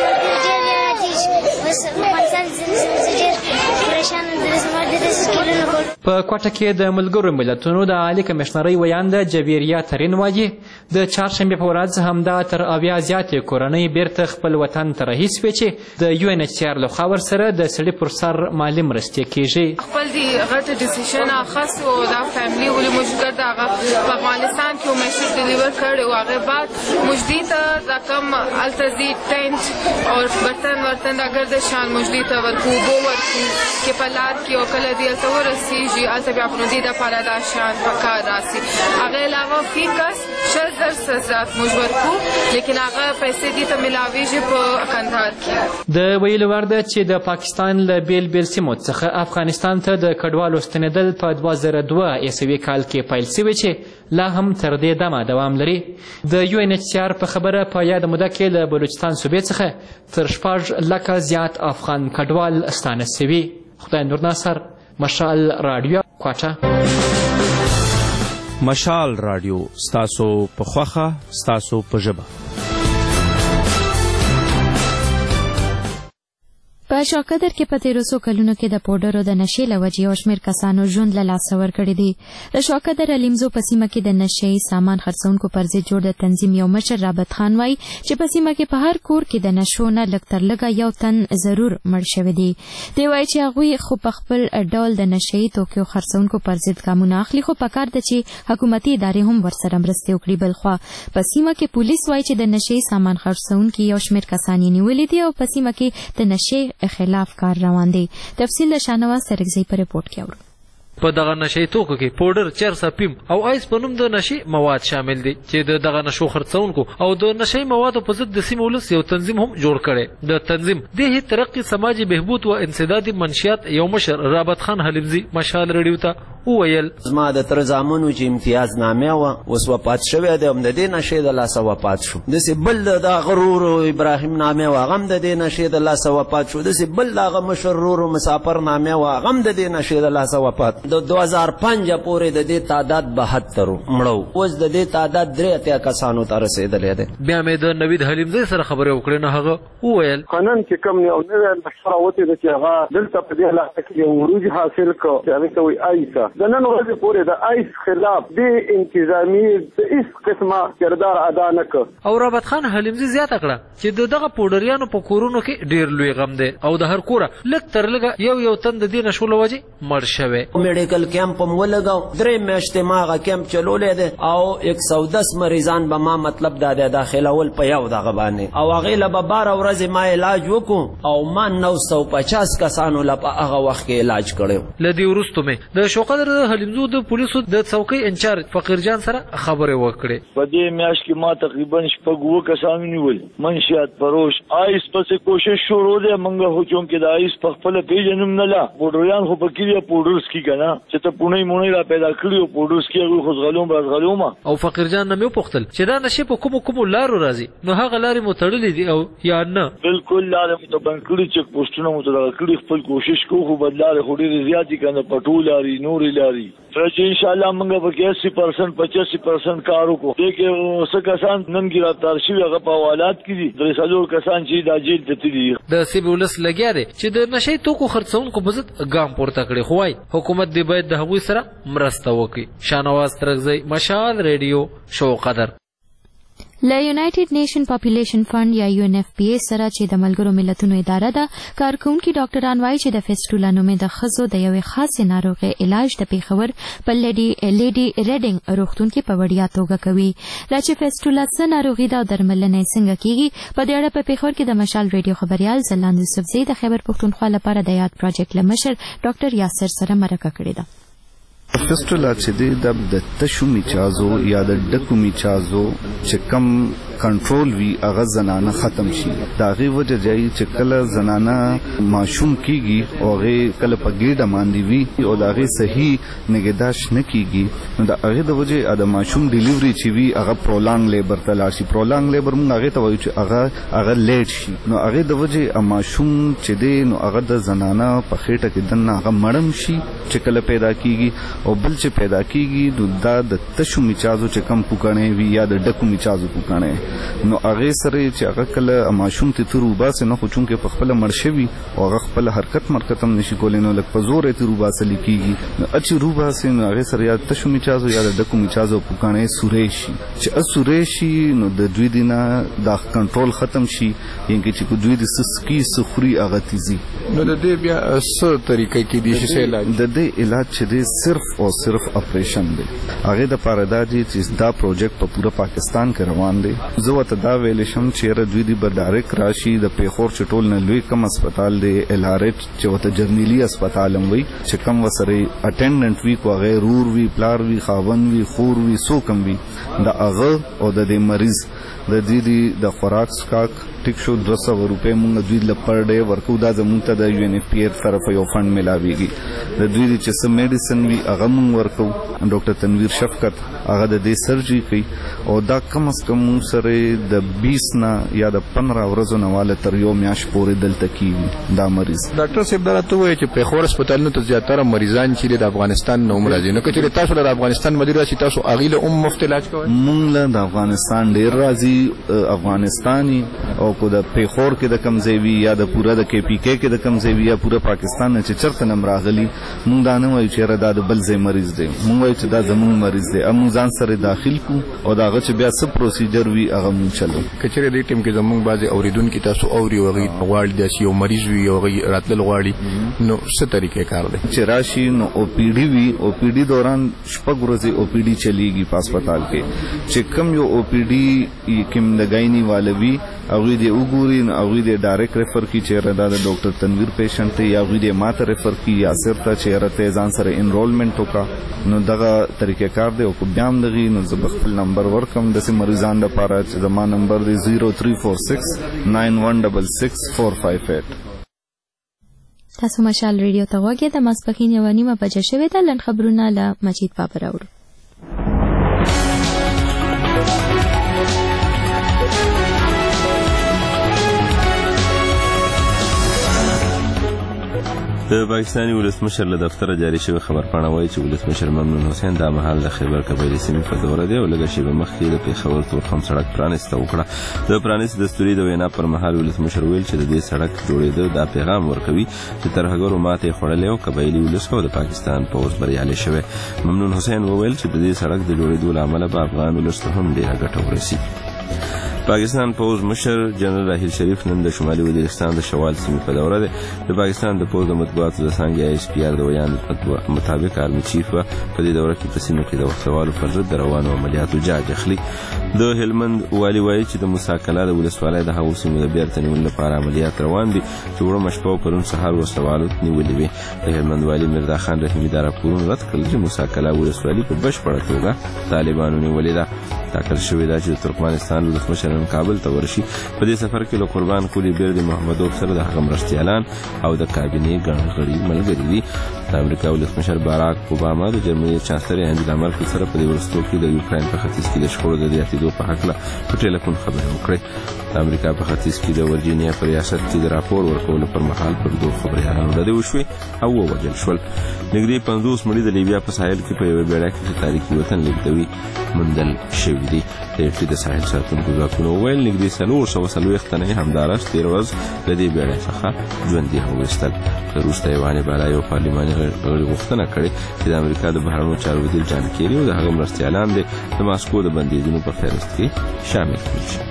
په کوټه کې د ملګرو ملتونو د عالي کمشنرۍ ویانده جویریا ترین وایي د چهارشنبې په ورځ همدا تر اویا زیاتې کورنۍ بیرته خپل وطن ته رهي سوې چې د یو ان ایچ سی آر لخوا ورسره د سړي پر سر مالي مرستې کېږي. خپل دې غټ ډیسیژن اخیست او دا فیملی ولې موږ ګرد هغه په افغانستان کې میشن ډیلیور کړی او هغه بعد موږ دې ته رقم هلته دې ټینټ او برتن ورتن راګرد شان موږ دې ته ورکو اوبه ورکو چې په لار کې او کله دې هلته ورسېږي هلته بیا خو نو دې دپاره دا شیان په کار راسي. هغې علاوه فی کس شل زر سزات موږ ورکو لیکن هغه پیسې دې ته میلاویږي په کندهار کې. د ویلو وړ ده چې د پاکستان له بیل بیل سیمو څخه افغانستان ته د کډوالو ستنېدل په دوه زره دوه عیسوي کال کې پیل سوي چې لا هم تر دې دمه دوام لري. د یو ان ایچ سی آر په خبره په یاده موده کې له بلوچستان صوبې څخه تر شپږ لکه زیات افغان کډوال ستانه سوي. خدای نور ناصر، مشال رادیو، کوټه. مشال رادیو ستاسو په خوښه ستاسو په ژبه. په شاکدر کې په تیرو څو کلونو کې د پوډرو د نشې له وجې یو شمېر کسانو ژوند له لاسه ورکړی دی. د شاکدر الیمزو په سیمه کې د نشې سامان خرڅونکو پر ضد جوړ د تنظیم یو مشر رابط خان وایي چې په سیمه کې په هر کور کې د نشو نه لږ تر لږه یو تن ضرور مړ شوی دی. دی وایي چې هغوی خو په خپل ډول د نشهیي توکیو خرڅونکو پر ضد ګامونه اخلي، خو پکار ده چې حکومتي ادارې هم ورسره مرستې وکړي. بلخوا په سیمه کې پولیس وایي چې د نشهیي سامان خرڅونکي یو شمېر کسان یې نیولي دي او په سیمه کې د نشې خلاف کار روان دی. تفصیل د شاهنواز سرکزی په رپورټ کې اورو. په دغه نشې توکو کې پوډر، چرس، پیم او آیس په نوم د نشې مواد شامل دي چې د دغه نشو خرڅونکو او د نشې موادو په ضد د سیمې ولس یو تنظیم هم جوړ کړي. د تنظیم د ترقی سماجی بهبود و انسداد منشیات یو مشر رابط خان حلیمزی مشال رادیو ته وویل زما د تر زامنو چې امتیاز نامه و اوس وفات شوی دی، هم د دې نشې د لاسه وفات شو. داسې بل د غرور ابراهیم نامه و هغه هم د دې نشې د لاسه وفات شو. داسې بل د هغه مشر رور مسافر نامه و هغه هم د دې نشې د لاسه وفات. د دو هزار پنځه پورې د دې تعداد بهتر مړو، اوس د دې تعداد درې اتیا کسانو ته رسېدلی دی. بیا مې د نوید حلیمزی سره خبرې وکړې نو هغه وویل قانون چې کوم یو نوی مشوره وتې ده چې هغه دلته په دې علاقه کې یو عروج حاصل کړ چې هغې ته وایي آیسه. د نن ورځې پورې د آیس خلاف دې انتظامي د هېڅ قسمه کردار ادا نه کړ. او رابط خان حلیمزی زیاته کړه چې د دغه پوډریانو په کورونو کې ډېر لوی غم دی او د هر کوره لږ تر لږه یو یو تن د دې نشو له وجې مړ شوی. میډیکل کیمپ هم ولګاو، درې میاشتې ما هغه کیمپ چلولی دی او یک سو دس مریضان به ما مطلب دا دی داخلول په یو دغه باندې او هغې له به باره ورځې ما علاج وکړو او ما نو سو پچاس کسانو له په هغه وخت کې علاج کړی. له دې وروستو مې د شوقدر د حلیمزو د پولیسو د څوکۍ انچارج فقیر جان سره خبرې وکړې. په دې میاشت کې ما تقریبا شپږ اووه کسان ونیول. منشیات فروش آیس پسې کوشش شروع دی موږ خو چونکې د آیس په خپله پېژنم نه لا پوډریان خو پکې دي پوډرس کې که نه چې ته پونی مونی را پیدا کړي او پوډرس کې هغوی خو زغلوم را زغلوم. او فقیر جان نه مې وپوښتل چې دا نشې په کومو کومو لارو راځي نو هغه لارې مو تړلې دي او یا نه؟ بلکل لارې مو ته بند کړي، چک پوسټونه مو ته دغه کړي، خپل کوشش کوو خو بد لارې خو ډېرې زیاتې که نه پټو لارې نورې لارې سره چې انشاءالله موږ پکې اسي پرسنټ پچاسی پرسنټ کار وکړو. دې کې څه کسان نن ګرفتار شوي هغه په حوالات کې دي، درې څلور کسان چې دا جیل ته تللي دي. د سیمې ولس لګیا دی چې د نشې توکو خرڅونکو په ضد ګام پورته کړي، خو وایي حکومت دې باید د هغوی سره مرسته وکړي. شاهنواز ترکزی مشال ریډیو شوقدر. له یونایټډ نیشن پاپولیشن فند یا یو ان اف پی ای سره چې د ملګرو ملتونو اداره ده کارکونکي ډاکټران وایي چې د فیسټولا نومې د ښځو د یوې خاصې ناروغۍ علاج د پېښور په لیډي لیډي ریډینګ روغتون کې په وړیا توګه کوي. لا چې فیسټولا څه ناروغي ده او درملنه یې څنګه کیږي په دې اړه په پېښور کې د مشال ریډیو خبریال ځلاند یوسفزي د خیبر پښتونخوا لپاره د یاد پروجیکټ له مشر ډاکټر یاسر سره مرکه کړې ده. فیسټولا چې دی د تشو میچازو یا د ډکو میچازو چې کم کنټرول وی هغه زنانه ختم شي. دا غي وجه جاي چې کله زنانه ماشوم کیږي او هغه کله په ګډه باندې وی او دا غي صحیح نگهداشت نه کیږي نو دا هغه د وجه د ماشوم ډیلیوري چې وی هغه پرولانګ لیبر ته لاړ شي. پرولانګ لیبر موږ هغه ته وایو چې هغه هغه لیټ شي نو هغه د وجه ماشوم چې دی نو هغه د زنانه په خېټه کې دنه هغه مړم شي چې کله پیدا کیږي او بل چې پیدا کیږي نو دا د تشو میچازو چې کم پوکانې وی یا د ډکو میچازو پوکانې نو هغه سره چې هغه کله ماشوم ته تر وباسه نه خو چونکې په خپل مرشوي او هغه خپل حرکت مرکت هم نشي کولای نو لکه په زور تر وباسه لیکيږي نو اچي وباسه نو هغه سره یا تشو میچازو یا د ډکو میچازو پوکانې سورې شي چې اسورې شي نو د دوی دینه د کنټرول ختم شي یعنی چې دوی د سسکی سخري هغه تیزي نو د دې بیا څه طریقې کې دي چې علاج د دې علاج چې دی صرف او صرف اپریشن دی. هغه د پاره دی چې دا پروجیکټ په پورا پاکستان کې روان دی. زه وته دا ویل شم چې دوی د بدارک راشي د پیښور چټول نه لوی کم هسپتال دی ال ار ایچ چې وته جرنیلی هسپتال هم وي چې کم وسره اټینډنټ وی کو غیر رور وی پلار وی خاون وی خور وی سو کم وی د هغه او د دې مریض د دې د خوراک سکاک ټیک شو دوه سوه روپۍ مونږ دوی لپاره ډې ورکو دا زموږ ته د یو ان اف پی ای طرف یو فند ملاویږي د دوی چې سم میډیسن وی هغه مونږ ورکو. ډاکټر تنویر شفقت هغه د دې سرجری کوي او دا کم از کم سره د بیس نه یا د پندرہ ورځو نه واله تر یو میاشت پورې دلته کیږي دا مریض. ډاکټر صاحب دا ته وایي چې پیښور هسپتالونو ته زیاتره مریضان چې د افغانستان نه راځي نو کله تاسو د افغانستان مدیر راشي تاسو هغه له ام مفت علاج کوئ؟ مونږ له افغانستان ډیر راځي افغانستاني او کو د پیښور کې د کمزوي یا د پوره د کې پی کې کې د کمزوي یا پوره پاکستان نه چې چرته نم راغلي مونږ دا نه وایو چې دا د بل ځای مریض دی مونږ وایو چې دا زموږ مریض دی امون ځان سره داخل کو او دا غو چې بیا څه پروسیجر وی هغه مونږ چلو کچره دې ټیم کې زموږ بعضي اوریدونکو تاسو اوري وغي غواړي د یو مریض وي او غي راتل غواړي نو څه طریقې کار دی چې راشي نو او پی ډی وی او پی ډی دوران شپږ ورځې او پی ډی چلیږي په هسپتال کې چې کم یو او پی ډی کوم لګاینی والوي هغه دې وګوري نو هغه دې ډایرکټ ریفر کی چې دا د ډاکټر تنویر پیشنټ یا هغه دې ماته ریفر کی یا صرف چې رته ځان سره انرولمنت وکا نو دغه طریقې کار دی او کو بیا هم دغه نو زه خپل نمبر ورکم د سیم مریضان لپاره چې زما نمبر دی zero three four six nine one six six four five eight. تاسو مشال ریډیو ته وګورئ د ماسپخین یو نیمه بجې شوې ده لن خبرونه له مجید بابر اورو د پاکستاني ولسمشر له دفتره جاری شوی خبرپاڼه وایي چې ولسمشر ممنون حسین دا مهال د خیبر قبایلي سیمې په دوره دی او لږه شیبه مخکې د پېښور تورخم سړک پرانیسته وکړه د پرانیست دستوري د وینا پر مهال ولسمشر ویل چې د دې سړک جوړېده دا پیغام ورکوي چې ترهګرو ماتې خوړلې او قبایلي ولس او د پاکستان پوځ بریالي شوی ممنون حسین وویل چې د دې سړک د جوړېدو له امله به افغان ولس ته هم ډېره ګټه ورسي پاکستان پوز مشر جنرال راحیل شریف نن د شمالي وزیرستان د شوال سیمې په دوره دی د پاکستان د پوز د مطبوعاتو د څانګې آی اس پی آر د ویان مطابق آرمي چیف په دې دوره کې په سیمه کې د وسوالو پر ضد د روانو عملیاتو جاج اخلي د هلمند والي وایي چې د موسی د ولسوالۍ د هغو سیمو د بیرته نیولو لپاره عملیات روان دي چې وړه مشپه پرون سهار وسوالو نیولې وي د هلمند والي مرزا خان رحیمي دا راپورونه رد کړل چې موسی ولسوالي په بشپړه توګه طالبانو نیولې ده ټاکل شوې ده چې د ترکمنستان ولسمشر نن کابل ته ورشي په دې سفر کې له قربان کلي بیردي محمدوف سره د هغه مرستیالان او د کابینې ګڼ غړي ملګري دي د امریکا ولسمشر باراک اوباما د جرمني چانسلر انجلا مرکل سره په دې وروستو کې د یوکرين په ختیځ کې د شخړو د زیاتېدو په هکله په ټلیفون خبرې وکړې د امریکا په ختیځ کې د ورجینیا په ریاست کې د راپور ورکولو پر مهال پر دوه خبريالانو ډزې وشوې او ووژل شول نږدې پنځوس مړي د لیبیا په ساحل کې په یوه بیړۍ کې تاریخي وطن لیږدوي موندل شوي دي د ایټي د ساحل ساتونکو ځواکونو وویل نږدې څلور سوه څلوېښت تنه همداراز تېره ورځ له دې بیړۍ څخه ژوندي وویستل تر وروسته یوانې بالا یو پارلماني غړي غوښتنه کړې چې د امریکا د بهرنیو چارو وزیر جان کیري او د هغه مرستیالان دې د ماسکو د بندیزونو په فهرست کې شامل کړل شي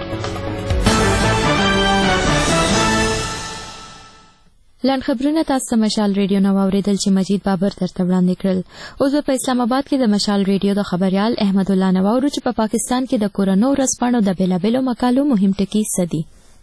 لن خبرونه تاسو مشال ریډیو نو اوریدل چې مجید بابر درته وړاندې کړل اوس په اسلام آباد کې د مشال ریډیو د خبريال احمد الله نواورو چې په پاکستان کې د کورونو ورځپاڼو د بیلابلو مقالو مهم ټکي سدي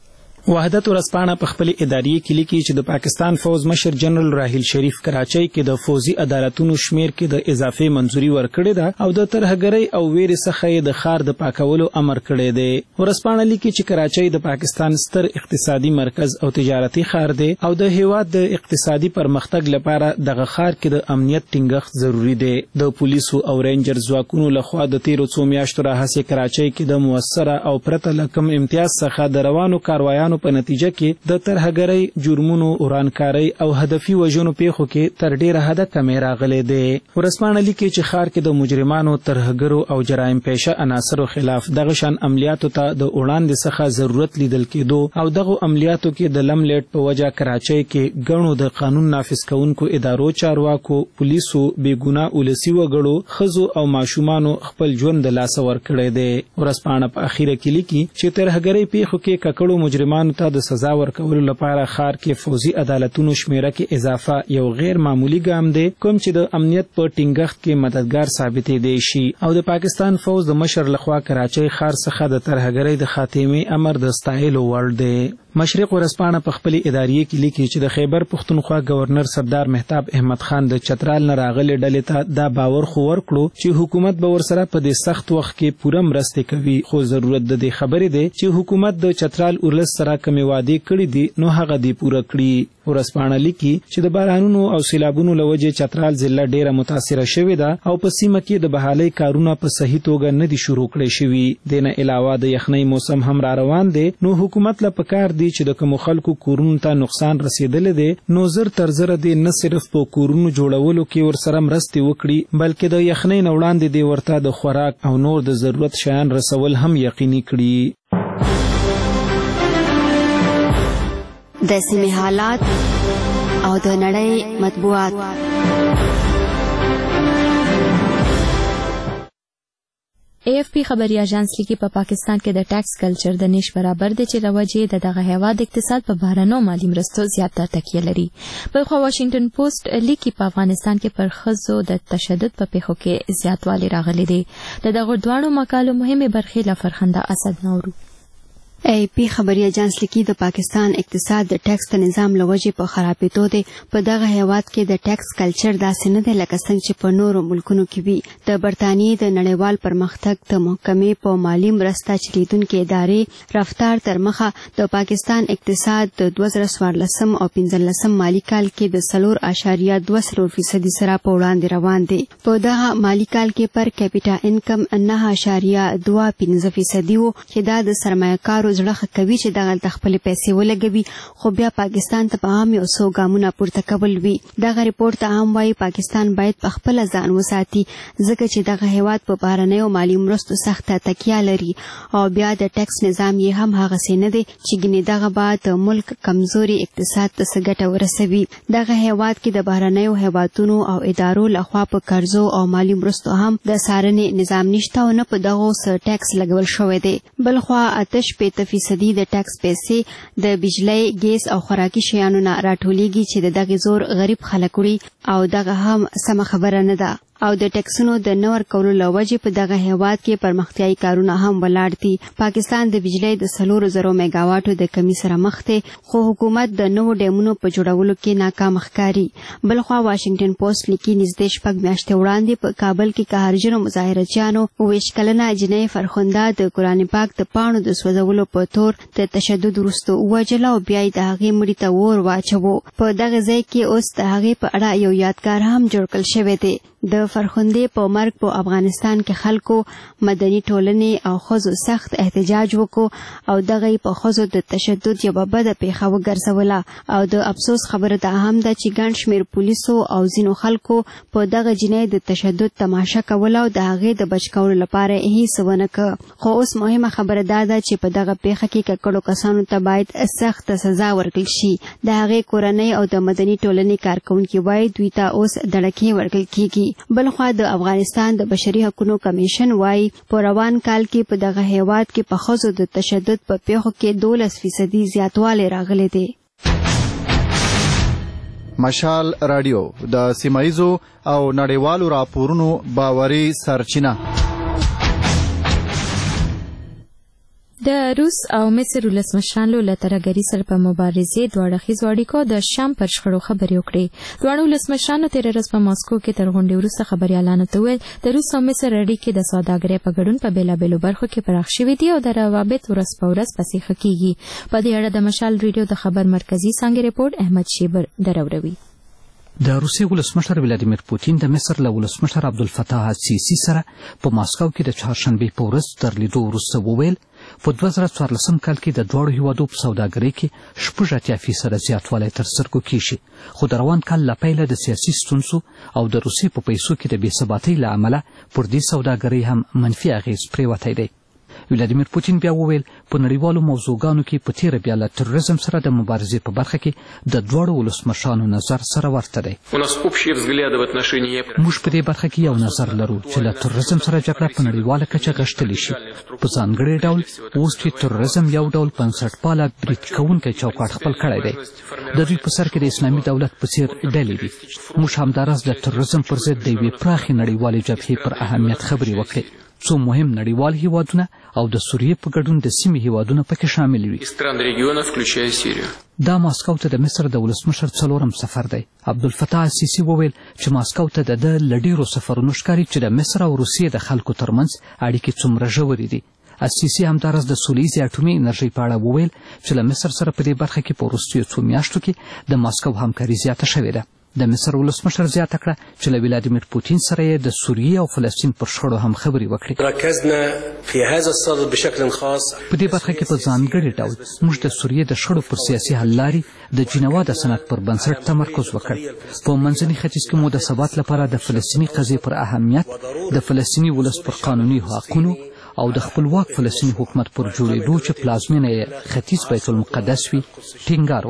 وحدت ورځپاڼه په خپل اداري کې لیکي چې د پاکستان فوز مشر جنرال راحیل شریف کراچۍ کې د فوزي عدالتونو شمیر کې د اضافي منځوري ورکړې ده او د ترهګرۍ او ویرې څخه د خار د پاکولو امر کړی دی ورځپاڼه لیکي چې کراچۍ د پاکستان ستر اقتصادي مرکز او تجارتي ښار دی او د هیواد د اقتصادي پرمختګ لپاره دغه ښار کې د امنیت ټینګښت ضروری دی د پولیسو او رینجر ځواکونو لخوا د تیرو څو میاشتو راهیسې کراچۍ کې د موثره او پرته له کوم امتیاز څخه د روانو کاروایانو په نتیجه کې د ترهګرۍ جرمونو ورانکارۍ او هدفي وژنو پیښو کې تر ډیره حده کمې راغلې ده ورځپاڼه لیکي چې ښار کې د مجرمانو ترهګرو او جرایم پیشه عناصرو خلاف دغه شان عملیاتو ته د وړاندې څخه ضرورت لیدل کېدو او دغه عملیاتو کې د لملیټ په وجه کراچۍ کې ګڼو د قانون نافذ کوونکو ادارو چارواکو پولیسو بیګناه ولسی وګړو خزو او ماشومانو خپل ژوند د لاسه ورکړی دی ورځپاڼه په اخیره کې لیکي چې ترهګرۍ پیښو کې ککړو مجرمانو ته د سزا ورکولو لپاره ښار کې فوزي عدالتونو شمیره کې اضافه یو غیر معمولی ګام دی کوم چې د امنیت په ټینګښت کې مددگار ثابتې دی شي او د پاکستان فوز د مشر لخوا کراچۍ ښار څخه د ترهګرۍ د خاتمې امر د ستایلو وړ دی مشرق ورځپاڼه په خپل ادارې کې لیکي چې د خیبر پښتونخوا گورنر سردار مهتاب احمد خان د چترال نه راغلي ډلې ته دا باور خو ورکړو چې حکومت به ورسره په دې سخت وخت کې پوره مرسته کوي خو ضرورت د دې خبرې دی چې حکومت د چترال ولس سره کومې وعدې کړې دي نو هغه دې پوره کړي ورځپاڼه لیکي چې د بارانونو او سیلابونو له وجې چترال ضلع ډیره متاثره شوې ده او په سیمه کې د بحالۍ کارونه په صحیح توګه نه دي شروع کړی شوي دې نه علاوه د یخنۍ موسم هم را روان دی نو حکومت له پکار دی چې د کوم خلکو کورونو ته نقصان رسیدلی دی نو زر تر زره دی نه صرف په کورونو جوړولو کې ورسره مرستې وکړي بلکې د یخنۍ نه وړاندې دی ورته د خوراک او نور د ضرورت شیان رسول هم یقیني کړي د سیمې حالات او د نړۍ مطبوعات. اے ایف پی خبري اژانس لیکي په پاکستان کې د ټیکس کلچر د نش برابر دی چې لوجه د دغه هیواد اقتصاد په بهرنیو مالي مرستو زیاته تکیه لري. په خو واشنگټن پوسټ لیکي په افغانستان کې پر ښځو د تشدد په پیښو کې زیاتوالی راغلی دی. د دغه دوانو مقالو مهمه برخې له فرخنده اسد نورو. ای پی خبري اژانس لیکي د پاکستان اقتصاد د ټیکس د نظام لوجه په خرابېدو دی. په دغه هیواد کې د ټیکس کلچر داسې نه دی لکه څنګه چې په نورو ملکونو کې وي. د برتانیې د نړیوال پرمختګ د محکمې په مالی مرسته چلیدونکو ادارې رفتار تر مخه د پاکستان اقتصاد د دوه زره څوارلسم او پنځلسم مالی کال کې د څلور اعشاریه دوه څلور فیصدي سره په وړاندې روان دی. په دغه مالی کال کې پر کیپټا انکم نه اعشاریه دوه پنځه فیصدي وو چې دا د سرمایه‌کارو زړه کوي چې دغه خپل پیسې ولګوي، خو بیا پاکستان ته په عام یو څو ګامونه پورته کول وي. دغه ریپورت ته هم وایي پاکستان باید په خپل ځان وساتي ځکه چې دغه هیواد په بهرنیو مالی مرستو سخته تکیه لري او بیا د ټیکس نظام یې هم هغه څه نه دی چې ګنې دغه بعد د ملک کمزوري اقتصاد ته څه ګټه ورسوي. دغه هیواد کې د بهرنیو هیوادونو او ادارو لخوا په قرضو او مالی مرستو هم د څارنې نظام نشته او نه په دغو څه ټیکس لګول شوی دی. بلخوا اته شپېته فیصدي د ټیکس پیسې د بجلی، ګیس او خوراکي شیانو نه راټولیږي چې د دغه زور غریب خلک وړي او دغه هم سمه خبره نه ده. او د ټیکسونو د نه ورکولو له وجې په دغه هیواد کې پرمختیایي کارونه هم ولاړ دي. پاکستان د بجلی د څلورو زرو میګاواټو د کمی سره مخ دی، خو حکومت د نوو ډیمونو په جوړولو کې ناکام ښکاري. بلخوا واشنگټن پوسټ لیکي نږدې شپږ میاشتې وړاندې په کابل کې قهرجنو مظاهرچیانو اوویشت کلنه جنۍ فرخنده د قرآن پاک د پاڼو د سوځولو په تور د تشدد وروسته ووژله او بیا یې د هغې مړي ته اور واچوه. په دغه ځای کې اوس د هغې په اړه یو یادګار هم جوړ کړل شوی دی. د فرخندې په مرګ په افغانستان کې خلکو، مدني ټولنې او ښځو سخت احتجاج وکړو او دغه په ښځو د تشدد یوه بده پیښه وګرځوله. او د افسوس خبره دا هم ده چې ګڼ شمېر پولیسو او ځینو خلکو په دغه جنۍ د تشدد تماشه کوله او د هغې د بچ کولو لپاره هیڅ ونه کړ. خو اوس مهمه خبره دا ده چې په دغه پیښه کې ککړو کسانو ته باید سخته سزا ورکړل شي. د هغې کورنۍ او د مدني ټولنې کارکوونکي وایي دوی ته اوس دړکې ورکړل کیږي. بلخوا د افغانستان د بشري حقوقو کمیشن وایي په روان کال کې په دغه هیواد کې په ښځو د تشدد په پیښو کې دولس فیصدي زیاتوالی راغلی دی. مشال رادیو د سیمایزو او نړیوالو راپورونو باوري سرچینه. د روس او مصر ولسمشرانو له ترهګرۍ سره په مبارزې دوه اړخیزو اړیکو د شام پر شخړو خبرې وکړې. دواړو ولسمشرانو تېره ورځ په ماسکو کې تر غونډې وروسته خبریالانو ته وویل د روس او مصر اړیکې د سوداګرۍ په ګډون په بېلابېلو برخو کې پراخ شوي دي او د روابط ورځ په ورځ پسې ښه کېږي. په دې اړه د مشال ریډیو د خبر مرکزي څانګې رپورټ احمد شیبر دروروي. د روسیې ولسمشر ولادیمیر پوتین د مصر له ولسمشر عبدالفتاح السیسي سره په ماسکو کې د چهارشنبې په ورځ تر لیدو وروسته وویل په دوه زره څوارلسم کال کې د دواړو هیوادو په سوداګرۍ کې شپږ اتیا فیصده زیاتوالی تر سترګو کیږي، خو د روان کال له پیله د سیاسي ستونزو او د روسیې په پیسو کې د بې ثباتۍ له امله پر دې سوداګرۍ هم منفي اغیز پرېوتی دی. ولادیمیر پوتین بیا وویل په نړیوالو موضوعګانو کې په تیره بیا له تروریزم سره د مبارزې په برخه کې د دواړو ولسمشرانو نظر سره ورته دی. موږ په دې برخه کې یو نظر لرو چې له تروریزم سره جګړه په نړیواله کچه غښتلی شي. په ځانګړي ډول اوس چې تروریزم یو ډول بنسټپاله برید کوونکی چوکاټ خپل کړی دی. د دوی په سر کې د اسلامي دولت په څېر ډلې دي. موږ همداراز د تروریزم پر ضد د یوې پراخې نړیوالې جبهې پر اهمیت خبرې وکړې. څو مهم نړیوال هیوادونه او د سوریې په ګډون د سیمې هیوادونه پکې شامل وي. دا ماسکو ته د مصر د ولسمشر څلورم سفر دی. عبدالفتاح السیسي وویل چې ماسکو ته د ده له ډیرو سفرونو ښکاري چې د مصر او روسیې د خلکو ترمنځ اړیکې څومره ژورې دي. السیسي همداراز د سولیزې اټومي انرژۍ په اړه وویل چې له مصر سره په دې برخه کې په وروستیو څو میاشتو کې د ماسکو همکاري زیاته شوې ده. د مصر ولسمشر زیاته کړه چې له ولادیمیر پوتین سره یې د سوریې او فلسطین پر شخړو هم خبرې وکړې. په دې برخه کې په ځانګړي ډول موږ د سوریې د شخړو پر سیاسي حل لارې د جنوا د سند پر بنسټ تمرکز وکړ. په منځني ختیځ کې مو د ثبات لپاره د فلسطیني قضیې پر اهمیت، د فلسطیني ولس پر قانوني حقونو او د خپلواک فلسطیني حکومت پر جوړېدو چې پلازمینه یې ختیځ بیت المقدس وي ټینګار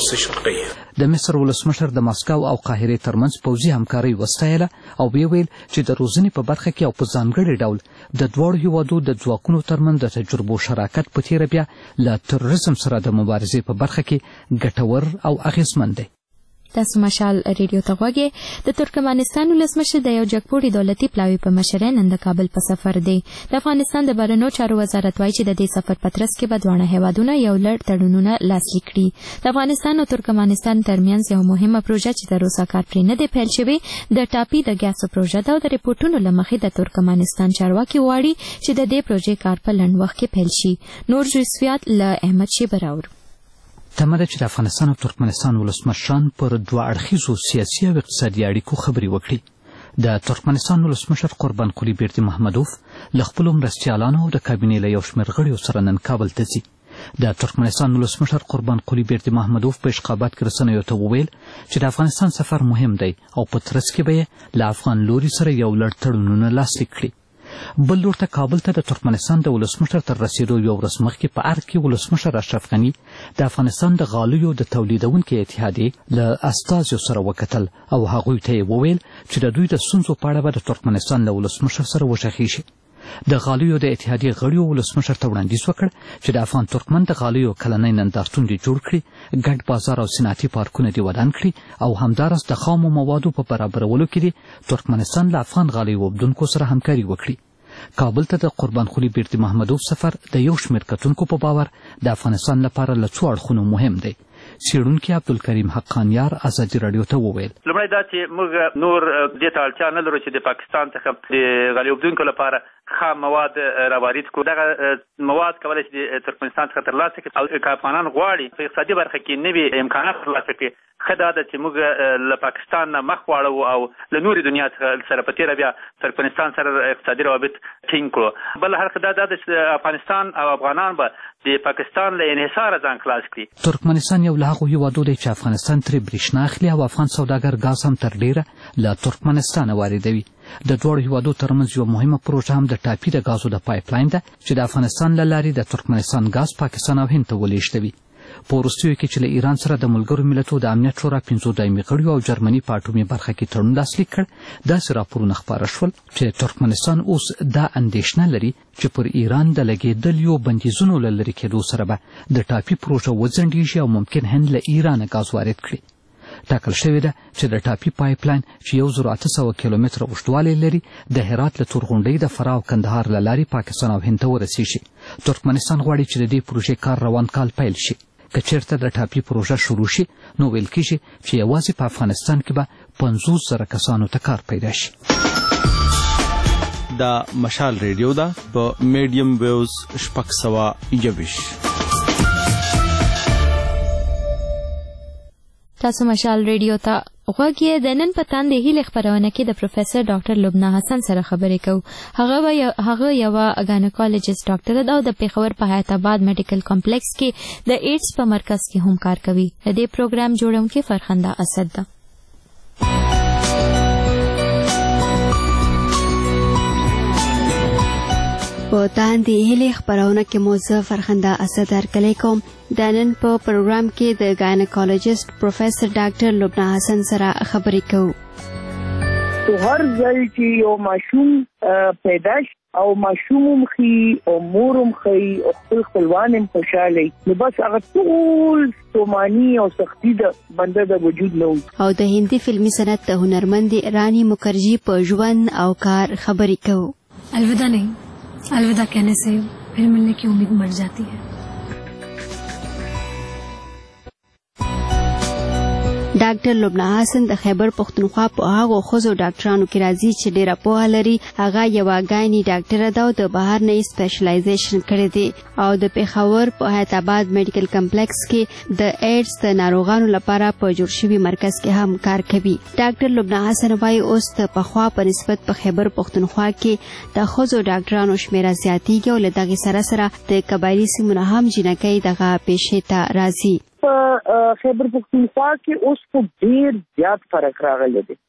وکړ. د مصر ولسمشر د ماسکو او قاهرې ترمنځ پوځي همکاري وستایله او ویې ویل چې د روزنې په برخه کې او په ځانګړي ډول د دواړو هیوادو د ځواکونو ترمنځ د تجربو شراکت په تېره بیا له تروریزم سره د مبارزې په برخه کې ګټور او اغېزمن دی. تاسو مشال ریډیو ته غوږی. د ترکمنستان ولسمشر د یو جګپوړي دولتي پلاوي په مشرۍ نن د کابل په سفر دی. د افغانستان د بهرنیو چارو وزارت وایي چې د دې سفر په ترڅ کې به دواړه هیوادونه یو لړ تړونونه لاسلیک کړي. د افغانستان او ترکمنستان ترمنځ یو مهمه پروژه چې تر اوسه کار پرې نه دی پیل شوی د ټاپي د ګیاسو پروژه ده او د ریپورټونو له مخې د ترکمنستان چارواکي غواړي چې د دې پروژې کار په لنډ وخت کې پیل شي. نور جزئیات له احمد شیبه راوړو. تمه ده چې د افغانستان او ترکمنستان ولسمشران پر دوه اړخیزو سیاسي او اقتصادي اړیکو خبرې وکړي. د ترکمنستان ولسمشر قربان قلی بیردي محمدوف له خپلو مرستیالانو او د کابینې له یو شمېر غړیو سره نن کابل ته ځي. د ترکمنستان ولسمشر قربان قلی بیردي محمدوف په اشخابات کې رسنیو ته وویل چې د افغانستان سفر مهم دی او په ترڅ کې به یې له افغان لوري سره یو لړ تړونونه لاسلیک کړي. بل لور ته کابل ته د ترکمنستان د ولسمشر تر رسیدو یو ورځ مخکې په ارګ کې ولسمشر اشرف غني د افغانستان د غالیو د تولیدونکو اتحادیې له استازیو سره وکتل او هغوی ته یې وویل چې د دوی د ستونزو په اړه به د ترکمنستان له ولسمشر سره وغږېږي. د غالیو د اتحادیې غړیو ولسمشر ته وړاندیز وکړ چې د افغان ترکمن د غالیو کلنی نندارتون دې جوړ کړي، ګډ بازار او صنعتي پارکونه دې ودان کړي او همداراز د خامو موادو په برابرولو کې دې ترکمنستان له افغان غالیو اوبدونکو سره همکاري وکړي. کابل ته د قربان قلی بیردي محمدوف سفر د یو شمېر کتونکو په باور د افغانستان لپاره له څو اړخونو مهم دی. څېړونکي عبدالکریم حقانیار ازادي راډیو ته وویل لومړی دا چې موږ نور دې ته اړتیا نه لرو چې د پاکستان څخه د غالۍ اوبدونکو لپاره خام مواد راوارد کړو. دغه مواد کولی شي د ترکمنستان څخه ترلاسه کړي او که افغانان غواړي په اقتصادي برخه کې نوي امکانات ترلاسه کړي ښه دا ده چې موږ له پاکستان نه مخ واړو او له نورې دنیا څخه سره په تېره بیا ترکمنستان سره اقتصادي روابط ټینګ کړو. بل هر دا ده چې افغانستان او افغانان به د پاکستان له انحصاره ځان خلاص کړي. ترکمنستان یو له هغو هیوادو دی چې افغانستان ترې برېښنا اخلي او افغان سوداګر ګاز هم تر ډېره له ترکمنستانه واردوي. د دواړو هیوادو ترمنځ یو مهمه پروژه هم د ټاپي د ګازو د پایپ لاین ده چې د افغانستان له لارې د ترکمنستان ګاز پاکستان او هند ته ولېږدوي. په وروستیو کې چې له ایران سره د ملګرو ملتونو د امنیت شورا پنځو دایمي غړیو او جرمني په اټومي برخه کې تړون لاسلیک کړ، داسې راپورونه خپاره شول چې ترکمنستان اوس دا اندېښنه لري چې پر ایران د لګېدلیو بندیزونو له لرې کېدو سره به د ټاپي پروژه وځنډېږي او ممکن هند له ایرانه ګاز وارد کړي. ټاکل شوې ده چې د ټاپي پایپ لاین چې یو زر اته سوه کیلومتره اوږدوالی لري د هرات له تورغونډۍ د فراه او کندهار له لارې پاکستان او هند ته ورسیږي. ترکمنستان غواړي چې د دې پروژې کار روان کال پیل شي. که چېرته د ټاپي پروژه شروع شي نو ویل کېږي چې یوازې په افغانستان کې به پنځوس زره کسانو ته کار پیدا شي. دا مشال ریډیو ده په میډیم ویوز شپږ سوه یوویشت. تاسو مشال ریډیو ته غوږی. د نن په تاندې هیله خبرونه کې د پروفیسور ډاکټر لبنا حسن سره خبرې کوو. هغه هغه یو ګاینیکالوجیست ډاکټر ده او د پیښور په حیات آباد میډیکل کمپلیکس کې د ایډز په مرکز کې هم کار کوي. د دې پروګرام جوړونکې فرخنده اسد ده. په تاندې هیله خبرونه کې مو زه فرخنده اسد هرکلی کوم. د نن په پروګرام کې د ګاینیکالوجیست پروفیسور ډاکټر لبنا حسن سره خبرې کوو. هر ځای چې یو ماشوم پیدا شي او ماشوم خي او مورم خي او خپل خپلوان هم خوشاله نو بس هغه ټول ستوماني او سختي د بنده د وجود نه. او د هندي فلمي صنعت د هنرمند رانی مکرجی په ژوند او کار خبرې کوو. अलविदा नहीं, अलविदा कहने से फिर मिलने की उम्मीद मर जाती है. ډاکټر لبنا حسن د خیبر پښتونخوا په هغو ښځو ډاکټرانو کې راځي چې ډېره پوهه لري. هغه یوه ګایني ډاکټره ده او د بهر نه یې سپیشلایزیشن کړی دی او د پیښور په حیات آباد میډیکل کمپلیکس کې د ایډز د ناروغانو لپاره په جوړ شوي مرکز کې هم کار کوي. ډاکټر لبنا حسن وایي اوس د پخوا په نسبت په خیبر پښتونخوا کې د ښځو ډاکټرانو شمېره زیاتېږي او له دغې سره سره د قبایلي سیمو نه هم جینکۍ دغه پیشې ته راځي. په خیبر پښتونخوا کې اوس په ډېر زیات فرق راغلی دی.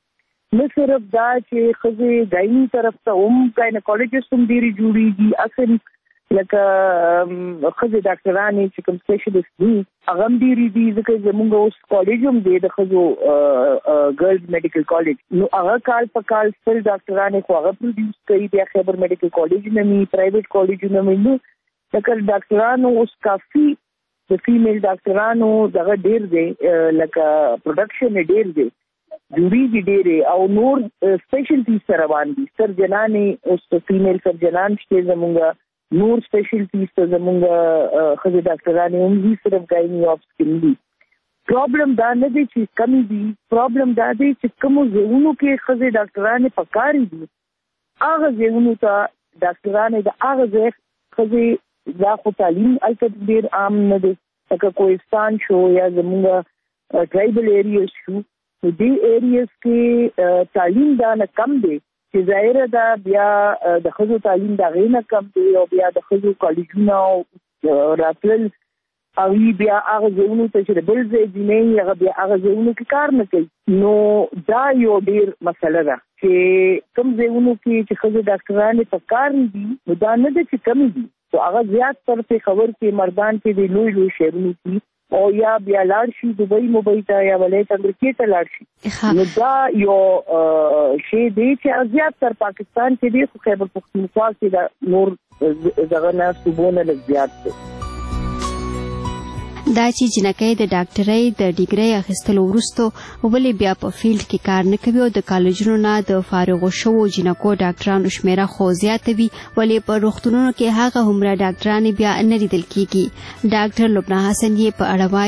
نه صرف دا چې ښځې ګایني طرف ته هم ګاینیکالوجسټ هم ډېرې جوړېږي، اصل لکه ښځې ډاکټرانې چې کوم سپیشلیسټ دي هغه هم ډېرې دي، ځکه زمونږ اوس کالج هم دی د ښځو ګرلز میډیکل کالج، نو هغه کال په کال سل ډاکټرانې خو هغه پروډیوس کوي، بیا خیبر میډیکل کالج نه وي، پرایویټ کالجونه وي، نو لکه ډاکټرانو اوس کافي د فیمیل ډاکټرانو دغه ډېر دی، لکه پروډکشن یې ډېر دی، جوړیږي ډېرې، او نور سپیشلټیز سره روان دي، سرجنانې اوس فیمیل سرجنان شته زمونږ، نور سپیشلټیز ته زمونږ ښځې ډاکټرانې هم دي، صرف ګایني آف سکن دي. پرابلم دا نه دی چې کمی دي، پرابلم دا دی چې کومو ځایونو کې ښځې ډاکټرانې پکارې دي هغه ځایونو ته ډاکټرانې د هغه ځای ښځې دا خو تعلیم هلته ډېر عام نه دی، لکه کوهستان شو یا زمونږ ټرایبل ایریز شو، نو دې ایریز کې تعلیم دا نه کم دی چې ظاهره دا بیا د ښځو تعلیم د هغې نه کم دی، او بیا د ښځو کالجونه راتلل هغوی بیا هغه ځایونو ته چې د بل ځای جینۍ هغه بیا هغه ځایونو کې کار نه کوي، نو دا یو ډېر مسله ده چې کوم ځایونو کې چې ښځې ډاکټرانې په کار دي نو دا نه ده چې کمې دي، خو هغه زیات تر پېښور کې مردان کې د لوی لوی شهرونو کې او یا بیا لاړ شي دبۍ مبۍ ته یا ولایت امریکې ته لاړ شي، نو دا یو شی دی چې زیات تر پاکستان کې دی، خو خیبر پختونخوا کې دا نور دغه نه صوبونه لږ زیات دی. دا چې جنکۍ د ډاکټرۍ د ډیګرۍ اخیستلو وروسته ولې بیا په فیلډ کې کار نه کوي او د کالجونو نه د فارغو شوو جنکو ډاکټرانو شمیره خو زیاته وي، ولې په روغتونونو کې هغه هومره ډاکټرانې بیا نه لیدل کیږي؟ ډاکټر لبنه حسن یې په اړه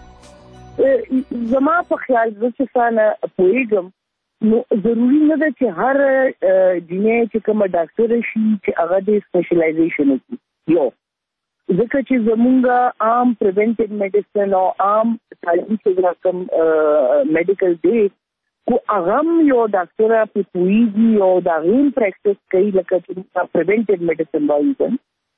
وایي. زما په خیال زه چې څانه پوهېږم نو ضروري نه ده چې هر جنۍ چې کومه ډاکټره شي چې هغه د سپیشلایزیشن وکړي، یو ځکه چې زمونږ عام پریونټیو میډیسن او عام تعلیم چې کوم میډیکل دی خو هغه هم یو ډاکټره پې پوهېږي او د هغې هم پریکټس کوي، لکه چې پریونټیو میډیسن وایي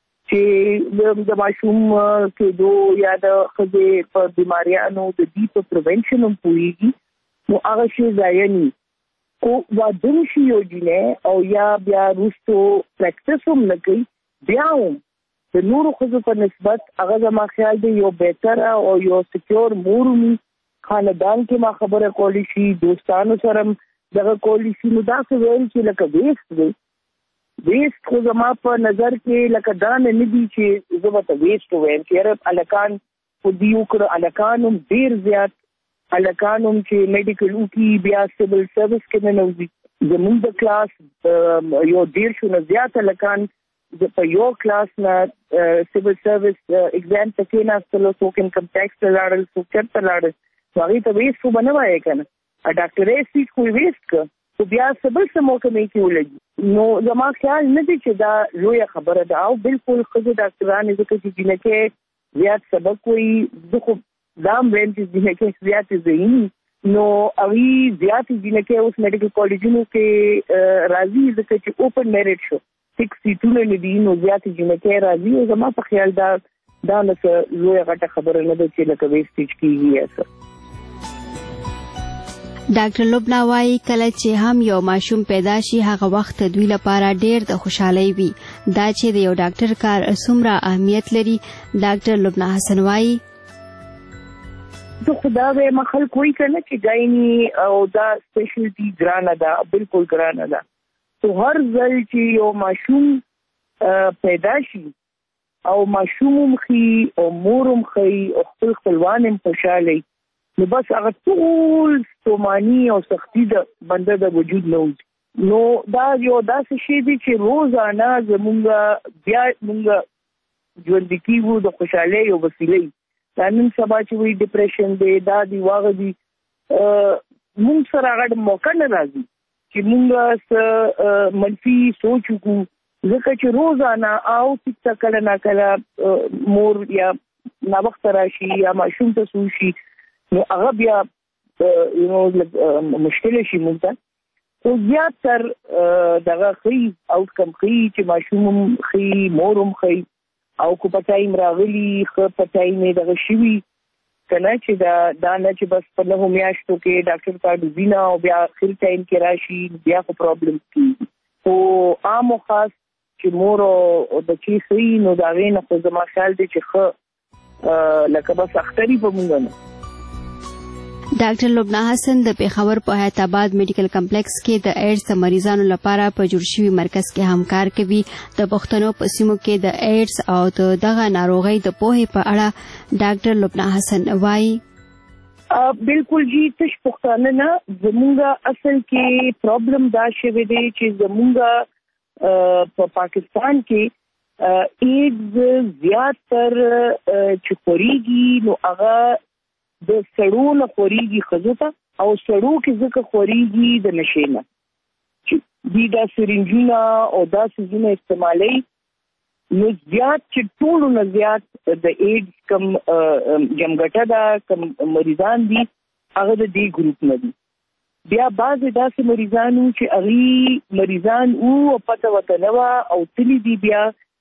چې د ماشوم کېدو یا د ښځې په بیماریانو د دې په پریونشن هم پوهېږي، نو هغه شی ضایع ني، خو واده شي یو جینۍ او یا بیا وروستو پریکټس هم نه کوي، بیا هم د نورو ښځو په نسبت هغه زما خیال دی یو بهتره او یو سکیور مور وي، خاندان کې ما خبره کولی شي، دوستانو سره هم دغه کولی شي، نو داسې ویل چې لکه ویسټ دی، ویسټ خو زما په نظر کې لکه دا نه نه دي چې زه به ته ویسټ ووایم چې یاره هلکان خو دي وکړه، هلکان هم ډېر زیات هلکان هم چې میډیکل وکړي بیا سیول سروس کې ننوځي، زمونږ د کلاس یو دېرشو نه زیات هلکان په یو کلاس نه سیول سروس اگزام ته کېناستلو، څوک انکم ټیکس ته لاړل، څوک چېرته لاړل، نو هغې ته ویسټ خو به نه وایې که نه، ډاکټرۍ سیټ خو یې ویسټ کړه، خو بیا څه بل څه محکمې کې ولګي، نو زما خیال نه دی چې دا لویه خبره ده، او بالکل ښځې ډاکټرانې ځکه چې جینکۍ زیات سبق وایي، زه خو دا هم ویم چې جینکۍ زیاتې ذهني، نو هغوی زیاتې جینکۍ اوس میډیکل کالجونو کې راځي ځکه چې اوپن میرټ شو، سکس سیټونه نه دي، نو زیاتې جینکۍ راځي، او زما په خیال دا دا نه څه لویه غټه خبره نه ده چې لکه ویسټیج کېږي یا څه. ډاکټر لبنه وایي کله چې هم یو ماشوم پیدا شي هغه وخت دوی لپاره ډېر د خوشحالۍ وي، دا چې د یو ډاکټر کار څومره اهمیت لري. ډاکټر لبنه حسن وایي زه خو دا وایم خلک وایي که نه چې ګایني او دا سپیشلټي ګرانه ده، بالکل ګرانه ده، تو هر ځل چې یو ماشوم پیدا شي او ماشوم هم ښي او مور هم ښي او خپل خپلوان هم خوشحاله نو بس هغه ټول ستوماني او سختي د بنده د وجود نه وځي، نو دا یو داسې شی دی چې روزانه زمونږ بیا مونږ ژوندي کېږو د خوشحالۍ یو وسیلې، دا نن سبا چې وایي ډپریشن دی دا دی واغه دی، مونږ سره هغه موقع نه راځي چې مونږ څه منفي سوچ وکړو، ځکه چې روزانه او څه کله نه کله مور یا ناوخته راشي یا ماشوم ته څه وشي نو هغه بیا یو نو مشکله شي مونږ ته، خو زیات تر دغه ښي آوټکم ښي چې ماشوم هم ښي مور هم ښي او که په ټایم راغلي ښه په ټایم یې دغه شوي کنه چې دا دا نه چې بس په نهو میاشتو کې ډاکټر کارډ وینا او بیا اخر ټایم کې راشي بیا خو پرابلم کیږي. او عام او خاص چې مور او د چی خي نو دا غینه خو زما خیال دی چې خو لکه بس اختری په مونږ نه. ډاکټر لبنا حسن د پیښور په حیات آباد میډیکل کمپلیکس کې د ایډز مریضانو لپاره په جوړ شوي مرکز کې همکار کوي. د پښتنو په سیمو کې د ایډز او د دغه ناروغۍ د پوهې په اړه ډاکټر لبنا حسن وایي بالکل جی تش پښتانه نه زمونږ اصل کې پرابلم دا شوی دی چې زمونږ په پاکستان کې ایډز زیات تر چې خوريږي نو هغه د سړو نه خوريږي خزو ته او سړو کې ځکه خوريږي د نشې نه چې دی دا سرنجونه او دا سيزونه استعمالي نو زیات چې ټولو نه زیات د ایډز کم جمګټه دا کم مریضان دي هغه د دې ګروپ نه دي. بیا بعض داسې مریضانو چې هغه مریضان او پته وته نو او تللی دي بیا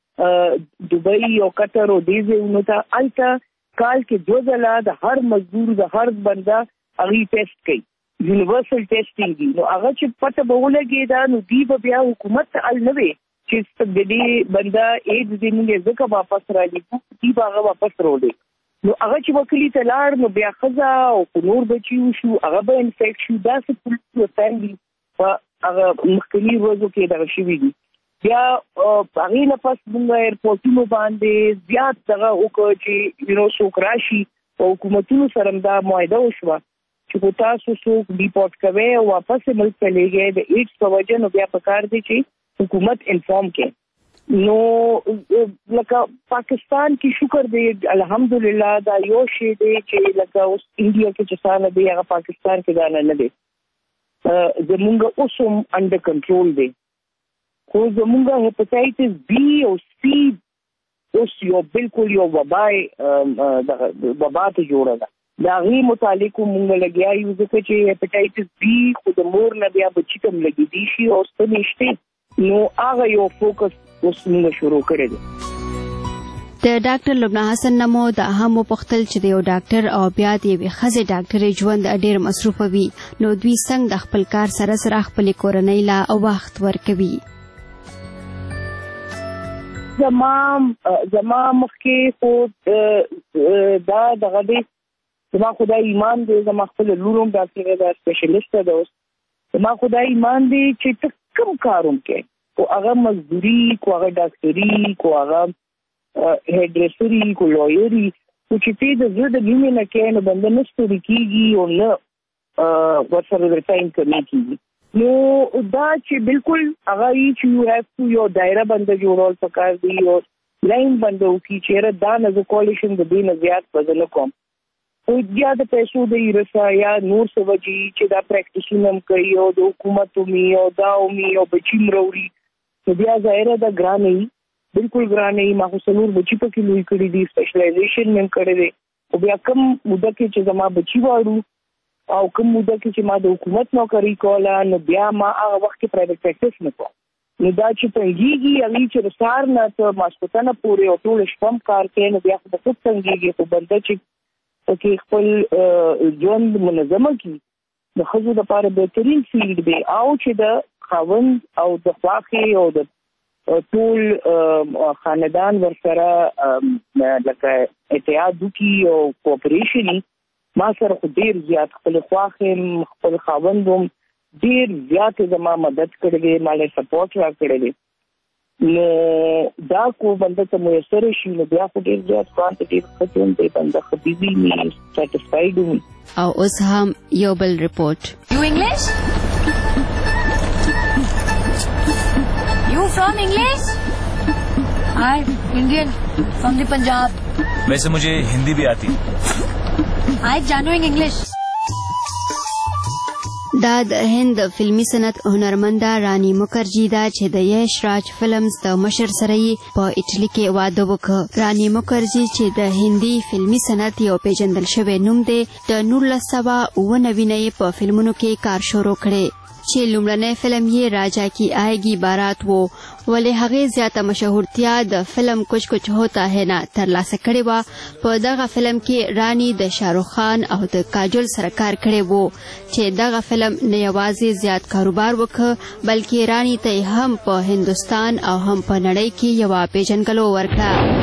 دوبۍ او قطر او دې ځایونو ته الته کال کې دو ځله د هر مزدور د هر بنده هغه ټیسټ کوي یونیورسل ټیسټینګ دی. نو هغه چې پته به ولګي دا نو دی به بیا حکومت ال نه وي چې د دې بنده ایډز دې موږ ځکه واپس راځي دی به هغه واپس وروړي. نو هغه چې وکیل ته لاړ نو بیا خزا او نور بچیو شو هغه به انفیکټ شو دا څه پولیسو فیملی په هغه مخکنی ورځو کې دغه شوي دي. بیا هغه نه پس موږ ایرپورټونو باندې زیات دغه وکړو چې یو نو څوک راشي او حکومتونو سره دا معاهده وشوه چې تاسو څوک ډیپورټ کوي او واپس ملک ته لېږي د ایډز په وجه نو بیا پکار دي چې حکومت انفارم کړي. نو لکه پاکستان کې شکر دی الحمدلله دا یو شی دی چې لکه اوس انډیا کې چې څنګه دی هغه پاکستان کې دا نه دی زمونږ اوس هم انډر کنټرول دی. خو زمونږ هپاتایټس بی او سی اوس یو بالکل یو وبای وبا ته جوړه ده. دا غي متعلق مونږ لګیا یو ځکه چې هپاتایټس بی خو د مور نه بیا بچی کم لګی دي شي او ست نشته نو هغه یو فوکس اوس موږ شروع کړی دی. د ډاکټر لبنا حسن نمو د اهم پختل چې د یو ډاکټر او بیا د یوې ښځې ډاکټر ژوند ډېر مصروف وي نو دوی څنګه د خپل کار سره سره خپل کورنۍ لا وخت ورکوي. زما زما مخکې خو دا دغه دی زما خدای ایمان دی زما خپل لورم ډاکټر دا سپیشلیست ده اوس زما خدای ایمان دی چې ته کوم کاروم کې کو هغه مزدوري کو هغه ډاکټري کو هغه هیډرسري کو لویري خو چې ته د زړه د نیمه نه کې نه بند نه ستوري کیږي او نه ورسره د ټایم کمی کیږي. نو دا چې بالکل هغه چې یو هاف ټو یو دایره بند جوړول پکار دی او لاین بندو کی چیرې دا نه کولیشن د دې نه زیات بدل کوم او بیا د پیسو د ایرسا یا نور سوجي چې دا پریکټیشنم کوي او د حکومت می او دا می او بچی مروړي نو بیا ظاهره دا ګرانې بالکل ګرانې ما خو سنور بچی په کې لوي کړی دي سپیشلایزیشن مم کړی دی او بیا کوم مده کې چې زما بچی واړو او کوم مده کې چې ما د حکومت نوکری کوله نو بیا ما هغه وخت کې پرایویټ پریکټیس نکوم. نو دا چې پنځيږي هغه چې رسار نه ته ماسکوتنه پورې او ټول شپم کار کوي نو بیا خو د څه څنګهږي خو بنده چې کې خپل ژوند منظمه کی د خزو د لپاره بهترین فیلډ دی او چې د خاوند او د خواخي او د ټول خاندان ورسره لکه اتحاد وکي او کوپریشن ما سره خو ډیر زیات خپل خواخم خپل خاوندوم ډیر زیات زما مدد کړې مالي سپورټ را کړې نو دا کو بنده ته میسر شي نو بیا خو ډیر زیات کوانټیټي ختم دی بنده خو بيزي می سټیسفاید وي. او اوس هم یو بل ریپورت یو انګلیش یو فرام انګلیش I Indian from the Punjab. वैसे मुझे हिंदी भी आती है. आई जानूइंग इंग्लिश. دا د هند فلمی صنعت هنرمنده رانی مکرجی دا چې د یش راج فلمز د مشر سره په اټلی کې واده وکړ. رانی مکرجی چې د هندي فلمی صنعت یو پیژندل شوی نوم دی د نولس سوه اوه نوي نه په فلمونو کې کار شروع کړي. چې لومړنی فلم یې راجا کی آئیگی بارات وو ولې هغې زیاته مشهورتیا د فلم کچ کچ ہوتا ہے نه ترلاسه کړې وه. په دغه فلم کې رانی د شاهرخ خان او د کاجل سره کار کړی وو چې دغه فلم نه یوازې زیات کاروبار وکړ بلکې رانی ته هم په هندوستان او هم په نړۍ کې یوه پیژنګلو ورکړه.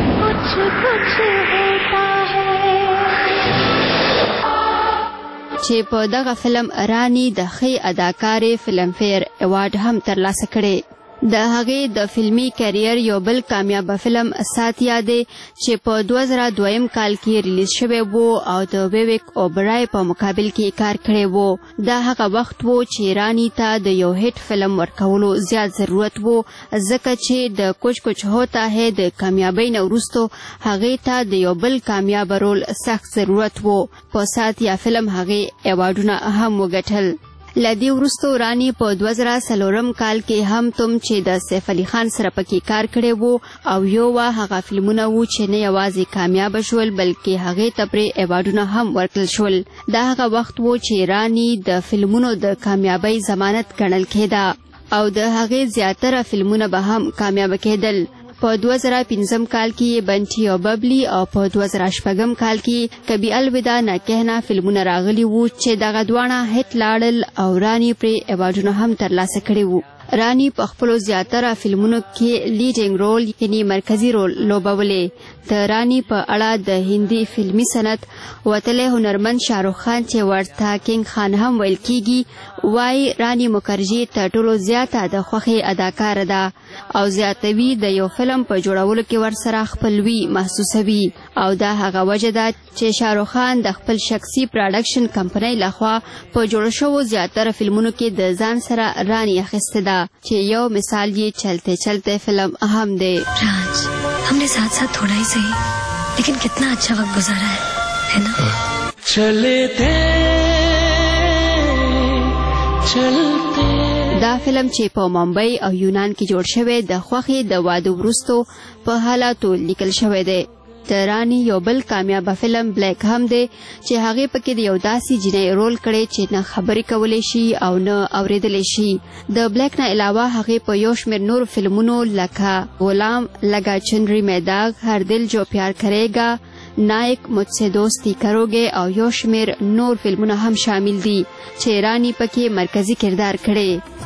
چې په دغه فلم رانی د ښې اداکارې فلم فیر ایوارډ هم ترلاسه کړی. د هغې د فلمی کیریر یو بل کامیابه فلم ساتیا دی چې په دوه زره دویم کال کې ریلیز شوی وو او د ویویک اوبرای په مقابل کې کار کړی وو. دا هغه وخت وو چې رانی ته د یو هیټ فلم ورکولو زیات ضرورت وو ځکه چې د کچ کچ ہوتا ہے د کامیابۍ نه وروستو هغې ته د یو بل کامیاب رول سخت ضرورت وو. په ساتیا فلم هغې ایوارډونه هم وګټل. لدی وروستو رانی په دوه زره څلورم کال کې هم تم چې د سیف علي خان سره پکې کار کړی وو او یو وا هغه فلمونه وو چې نه یوازې کامیاب شول بلکې هغې ته پرې ایوارډونه هم ورکړل شول. دا هغه وخت وو چې رانی د فلمونو د کامیابۍ ضمانت ګڼل کېده او د هغې زیاتره فلمونه به هم کامیاب کېدل. په دوه زره پنځم کال کې بنټي او ببلی او په دوه زره شپږم کال کې کبھی الوداع نه کہنا فلمونه راغلي وو چې دغه دواړه هټ لاړل او رانی پرې ایوارډونه هم ترلاسه کړي وو. رانی په خپلو زیاتره فلمونو کې لیډینګ رول یعنی مرکزی رول لوبولې. د رانی په اړه د هندي فلمي صنعت وتلی هنرمند شاهرخ خان چې ورته کینګ خان هم ویل کیږي وایي رانی مکرجي تر ټولو زیاته د خوښۍ اداکاره ده او زیاتوي د یو فلم په جوړولو کې ورسره خپلوي محسوسوي او دا هغه وجه ده چې شاهرخ خان د خپل شخصي پراډکشن کمپنۍ لخوا په جوړ شوو زیاتره فلمونو کې د ځان سره رانی اخیسته ده چې یو مثال یې چلتے چلتے فلم اهم دی. راج हमने साथ साथ थोड़ा ही सही लेकिन कितना अच्छा वक्त गुजारा है है ना. चले थे चलते دا فلم چې په ممبئی او یونان کې جوړ شوی د خوښۍ د واده وروستو په حالاتو لیکل شوی دی. د رانی یو بل کامیابه فلم بلیک هم دی چې هغې پکې د یو داسې جینۍ رول کړی چې نه خبرې کولی شي او نه اورېدلی شي. د بلیک نه علاوه هغې په یو شمېر نور فلمونو لکه غلام لگا چنری میداغ هر دل جو پیار کریگا نائک مجھ سے دوستی کروگے او یو شمېر نور فلمونه هم شامل دي چې رانی پکې مرکزی کردار کړی.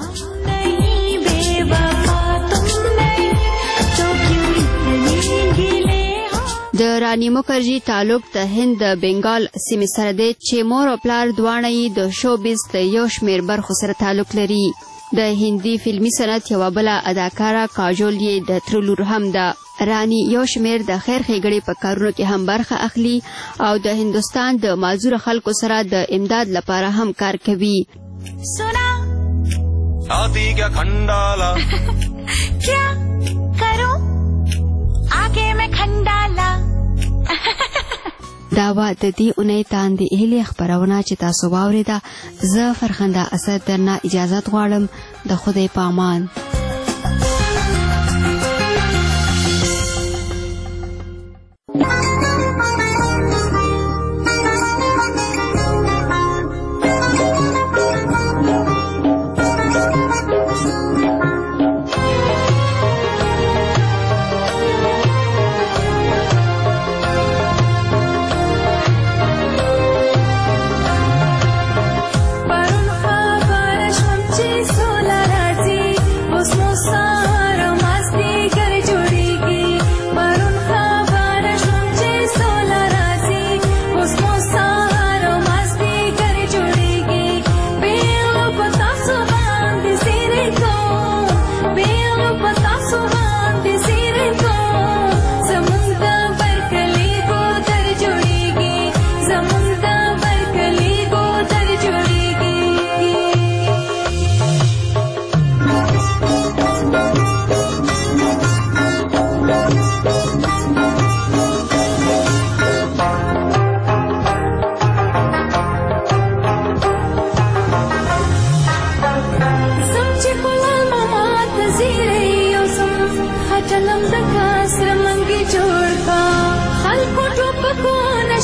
د رانی مکرجي تعلق د هند د بنگال سیمې سره دی چې مور او پلار دواړه یې د شوبیز د یو شمېر برخو سره تعلق لري. د هندي فلمي صنعت یوه بله اداکاره کاجول یې د تره لور هم ده. رانی یو شمېر د خیر ښېګړې په کارونو کې هم برخه اخلي او د هندوستان د معذوره خلکو سره د امداد لپاره هم کار کوي. سنا آتی کیا کھنڈالا کیا کرو آگے میں کھنڈالا. دا وا د دې اونۍ تاندې هیلې خپرونه چې تاسو واورېده. زه فرخنده اسد درنه اجازت غواړم. د خدای په امان.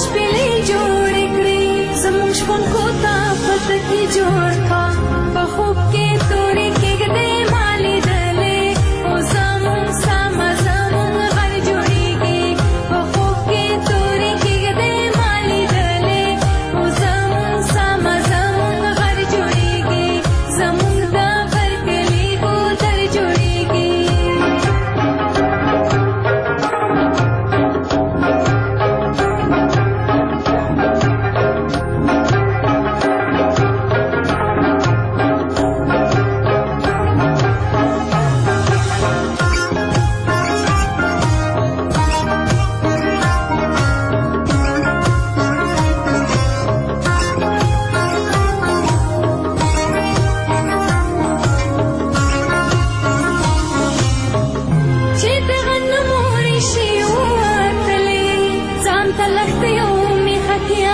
شپون کو تا پتکی جوړ کا بخو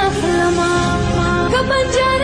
اخلما که بنجار